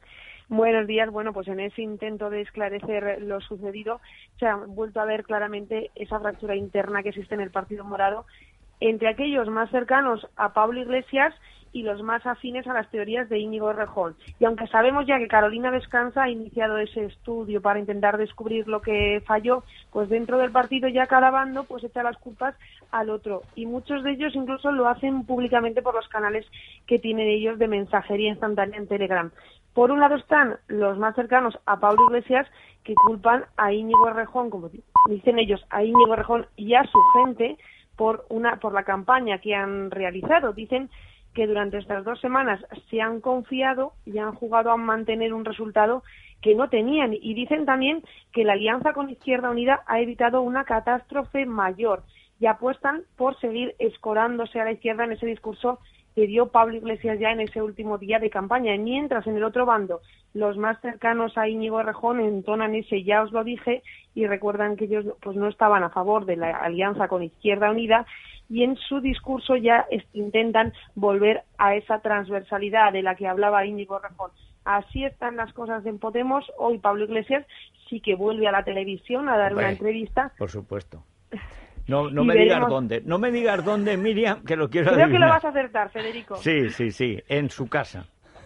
Buenos días. Bueno, pues en ese intento de esclarecer lo sucedido, se ha vuelto a ver claramente esa fractura interna que existe en el Partido Morado entre aquellos más cercanos a Pablo Iglesias y los más afines a las teorías de Íñigo Errejón. Y aunque sabemos ya que Carolina Descansa ha iniciado ese estudio para intentar descubrir lo que falló, pues dentro del partido ya cada bando pues echa las culpas al otro. Y muchos de ellos incluso lo hacen públicamente por los canales que tienen ellos de mensajería instantánea en Telegram. Por un lado están los más cercanos a Pablo Iglesias, que culpan a Íñigo Errejón, como dicen ellos, a Íñigo Errejón y a su gente por la campaña que han realizado. Dicen que durante estas 2 semanas se han confiado y han jugado a mantener un resultado que no tenían. Y dicen también que la alianza con Izquierda Unida ha evitado una catástrofe mayor y apuestan por seguir escorándose a la izquierda en ese discurso que dio Pablo Iglesias ya en ese último día de campaña. Mientras en el otro bando, los más cercanos a Íñigo Errejón entonan ese "ya os lo dije" y recuerdan que ellos pues no estaban a favor de la alianza con Izquierda Unida, y en su discurso ya intentan volver a esa transversalidad de la que hablaba Íñigo Errejón. Así están las cosas en Podemos. Hoy Pablo Iglesias sí que vuelve a la televisión a dar una entrevista. Por supuesto. No me digas dónde. No me digas dónde, Miriam, que lo quiero adivinar. Creo que lo vas a acertar, Federico. Sí, en su casa.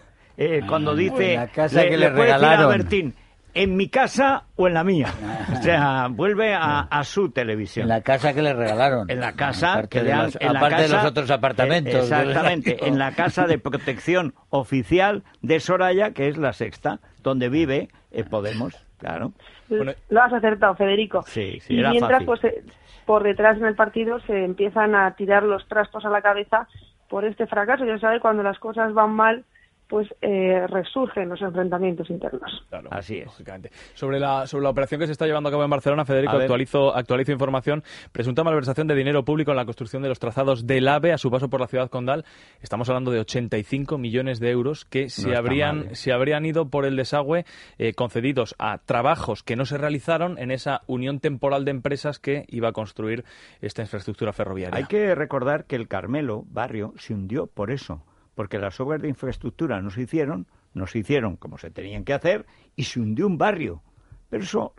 Cuando dice, la casa que le puede decir regalaron. a Bertín, ¿en mi casa o en la mía? O sea, vuelve a su televisión. En la casa que le regalaron. En la casa Aparte que de le han, los- en la aparte de casa- los otros apartamentos. exactamente, en la casa de protección oficial de Soraya, que es la Sexta, donde vive Podemos, claro. Lo has acertado, Federico. Sí, Y era mientras, fácil. pues, por detrás en el partido se empiezan a tirar los trastos a la cabeza por este fracaso. Ya sabes, cuando las cosas van mal, pues resurgen los enfrentamientos internos. Claro, así es. Lógicamente. Sobre la operación que se está llevando a cabo en Barcelona, Federico, actualizo información. Presunta malversación de dinero público en la construcción de los trazados del AVE a su paso por la ciudad condal. Estamos hablando de 85 millones de euros que se habrían ido por el desagüe concedidos a trabajos que no se realizaron en esa unión temporal de empresas que iba a construir esta infraestructura ferroviaria. Hay que recordar que el Carmelo barrio se hundió por eso, porque las obras de infraestructura no se hicieron como se tenían que hacer y se hundió un barrio. Pero eso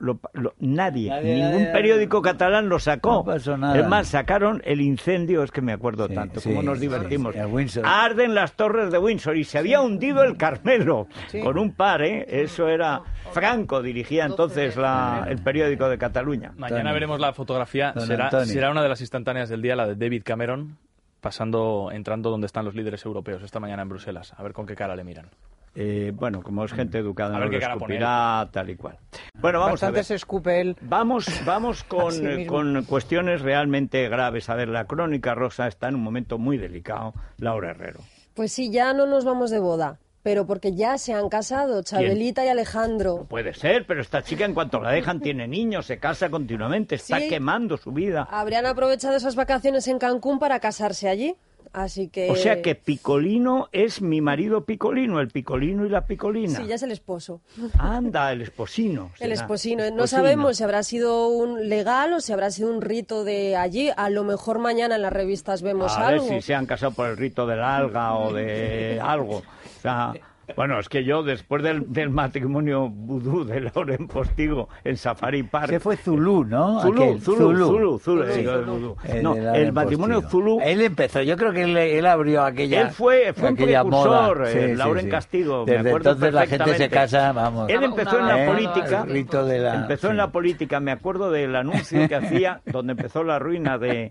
ningún periódico catalán lo sacó. No pasó nada. Es más, sacaron el incendio, es que me acuerdo tanto, cómo nos divertimos. Windsor. Arden las torres de Windsor y se había hundido el Carmelo con un par, Eso era... Franco dirigía entonces el periódico de Cataluña. Mañana veremos la fotografía, será una de las instantáneas del día, la de David Cameron, entrando donde están los líderes europeos esta mañana en Bruselas, a ver con qué cara le miran. Bueno, como es gente educada, a ver no qué lo cara escupirá tal y cual. Bueno, vamos Bastante a ver. se escupe él. Vamos con cuestiones realmente graves. A ver, la Crónica Rosa está en un momento muy delicado. Laura Herrero. Pues sí, ya no nos vamos de boda, pero porque ya se han casado Chabelita y Alejandro. Puede ser, pero esta chica en cuanto la dejan tiene niños, se casa continuamente, está quemando su vida. Habrían aprovechado esas vacaciones en Cancún para casarse allí. Así que... O sea que Picolino es mi marido Picolino, el Picolino y la Picolina. Sí, ya es el esposo. Anda, el esposino. El esposino. No sabemos si habrá sido un legal o si habrá sido un rito de allí. A lo mejor mañana en las revistas vemos algo. A ver si se han casado por el rito del alga o de algo. O sea... Bueno, es que yo, después del matrimonio vudú de Lauren Postigo en Safari Park... Se fue Zulú, ¿no? Zulú. No, el matrimonio Zulú... Él empezó, yo creo que él abrió aquella... Él fue un precursor, sí, Lauren Castigo, Desde me acuerdo entonces la gente se casa, vamos... Él empezó en la política... en la política, me acuerdo del anuncio que hacía, donde empezó la ruina de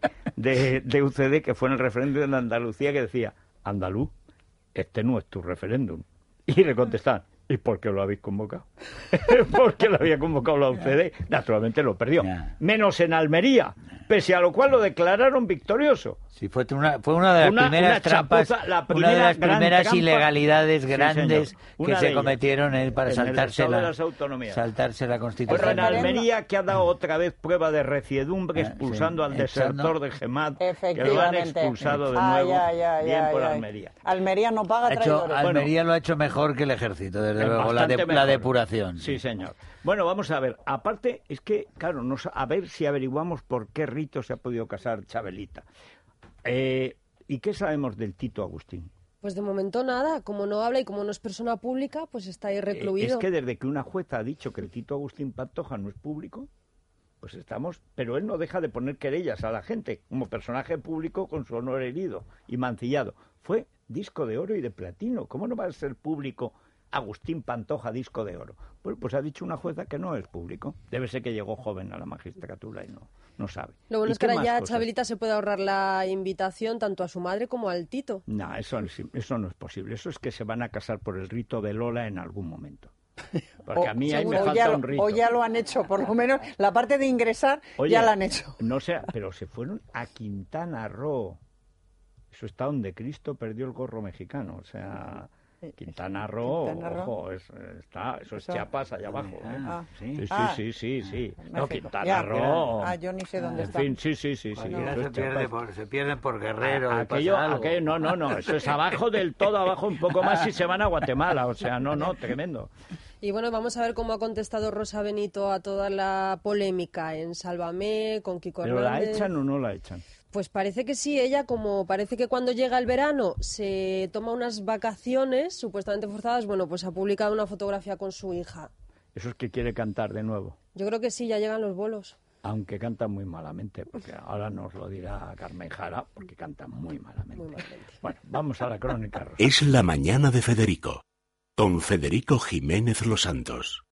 UCD, que fue en el referéndum de Andalucía, que decía, andaluz, este no es tu referéndum. Y le contestan, ¿y por qué lo habéis convocado? Porque lo había convocado la UCD. Naturalmente lo perdió. Menos en Almería, pese a lo cual lo declararon victorioso. Sí, fue una de las primeras trampas, una de las primeras ilegalidades grandes que se cometieron para saltarse la Constitución. Pero en Almería, que ha dado otra vez prueba de reciedumbre expulsando al desertor de Gemad, que lo han expulsado de nuevo. Bien por Almería. Almería no paga traidores. Almería lo ha hecho mejor que el ejército, desde luego, la depuración. Sí, señor. Bueno, vamos a ver. Aparte, es que, claro, a ver si averiguamos por qué rito se ha podido casar Chabelita. ¿Y qué sabemos del Tito Agustín? Pues de momento nada. Como no habla y como no es persona pública, pues está ahí recluido. Es que desde que una jueza ha dicho que el Tito Agustín Pantoja no es público, pues estamos... Pero él no deja de poner querellas a la gente como personaje público con su honor herido y mancillado. Fue disco de oro y de platino. ¿Cómo no va a ser público Agustín Pantoja, disco de oro? Pues ha dicho una jueza que no es público. Debe ser que llegó joven a la magistratura y no sabe. Lo bueno es que ahora ya Chabelita se puede ahorrar la invitación tanto a su madre como al Tito. No, eso no es posible. Eso es que se van a casar por el rito de Lola en algún momento. Porque a mí ahí me falta un rito. O ya lo han hecho, por lo menos la parte de ingresar ya la han hecho. No sé, pero se fueron a Quintana Roo. Eso está donde Cristo perdió el gorro mexicano. O sea... Quintana Roo, ojo, eso es Chiapas allá abajo. Sí. No, Quintana Roo. Yo ni sé dónde está. En fin, sí. Se pierden por Guerrero. Aquello, no, eso es abajo del todo, abajo un poco más y se van a Guatemala. O sea, tremendo. Y bueno, vamos a ver cómo ha contestado Rosa Benito a toda la polémica en Sálvame, con Kiko Hernández. ¿Pero la echan o no la echan? Pues parece que sí, ella como parece que cuando llega el verano se toma unas vacaciones supuestamente forzadas, bueno, pues ha publicado una fotografía con su hija. ¿Eso es que quiere cantar de nuevo? Yo creo que sí, ya llegan los bolos. Aunque canta muy malamente, porque ahora nos lo dirá Carmen Jara, porque canta muy malamente. Bueno, vamos a la Crónica Rosa. Es la mañana de Federico, con Federico Jiménez Los Santos.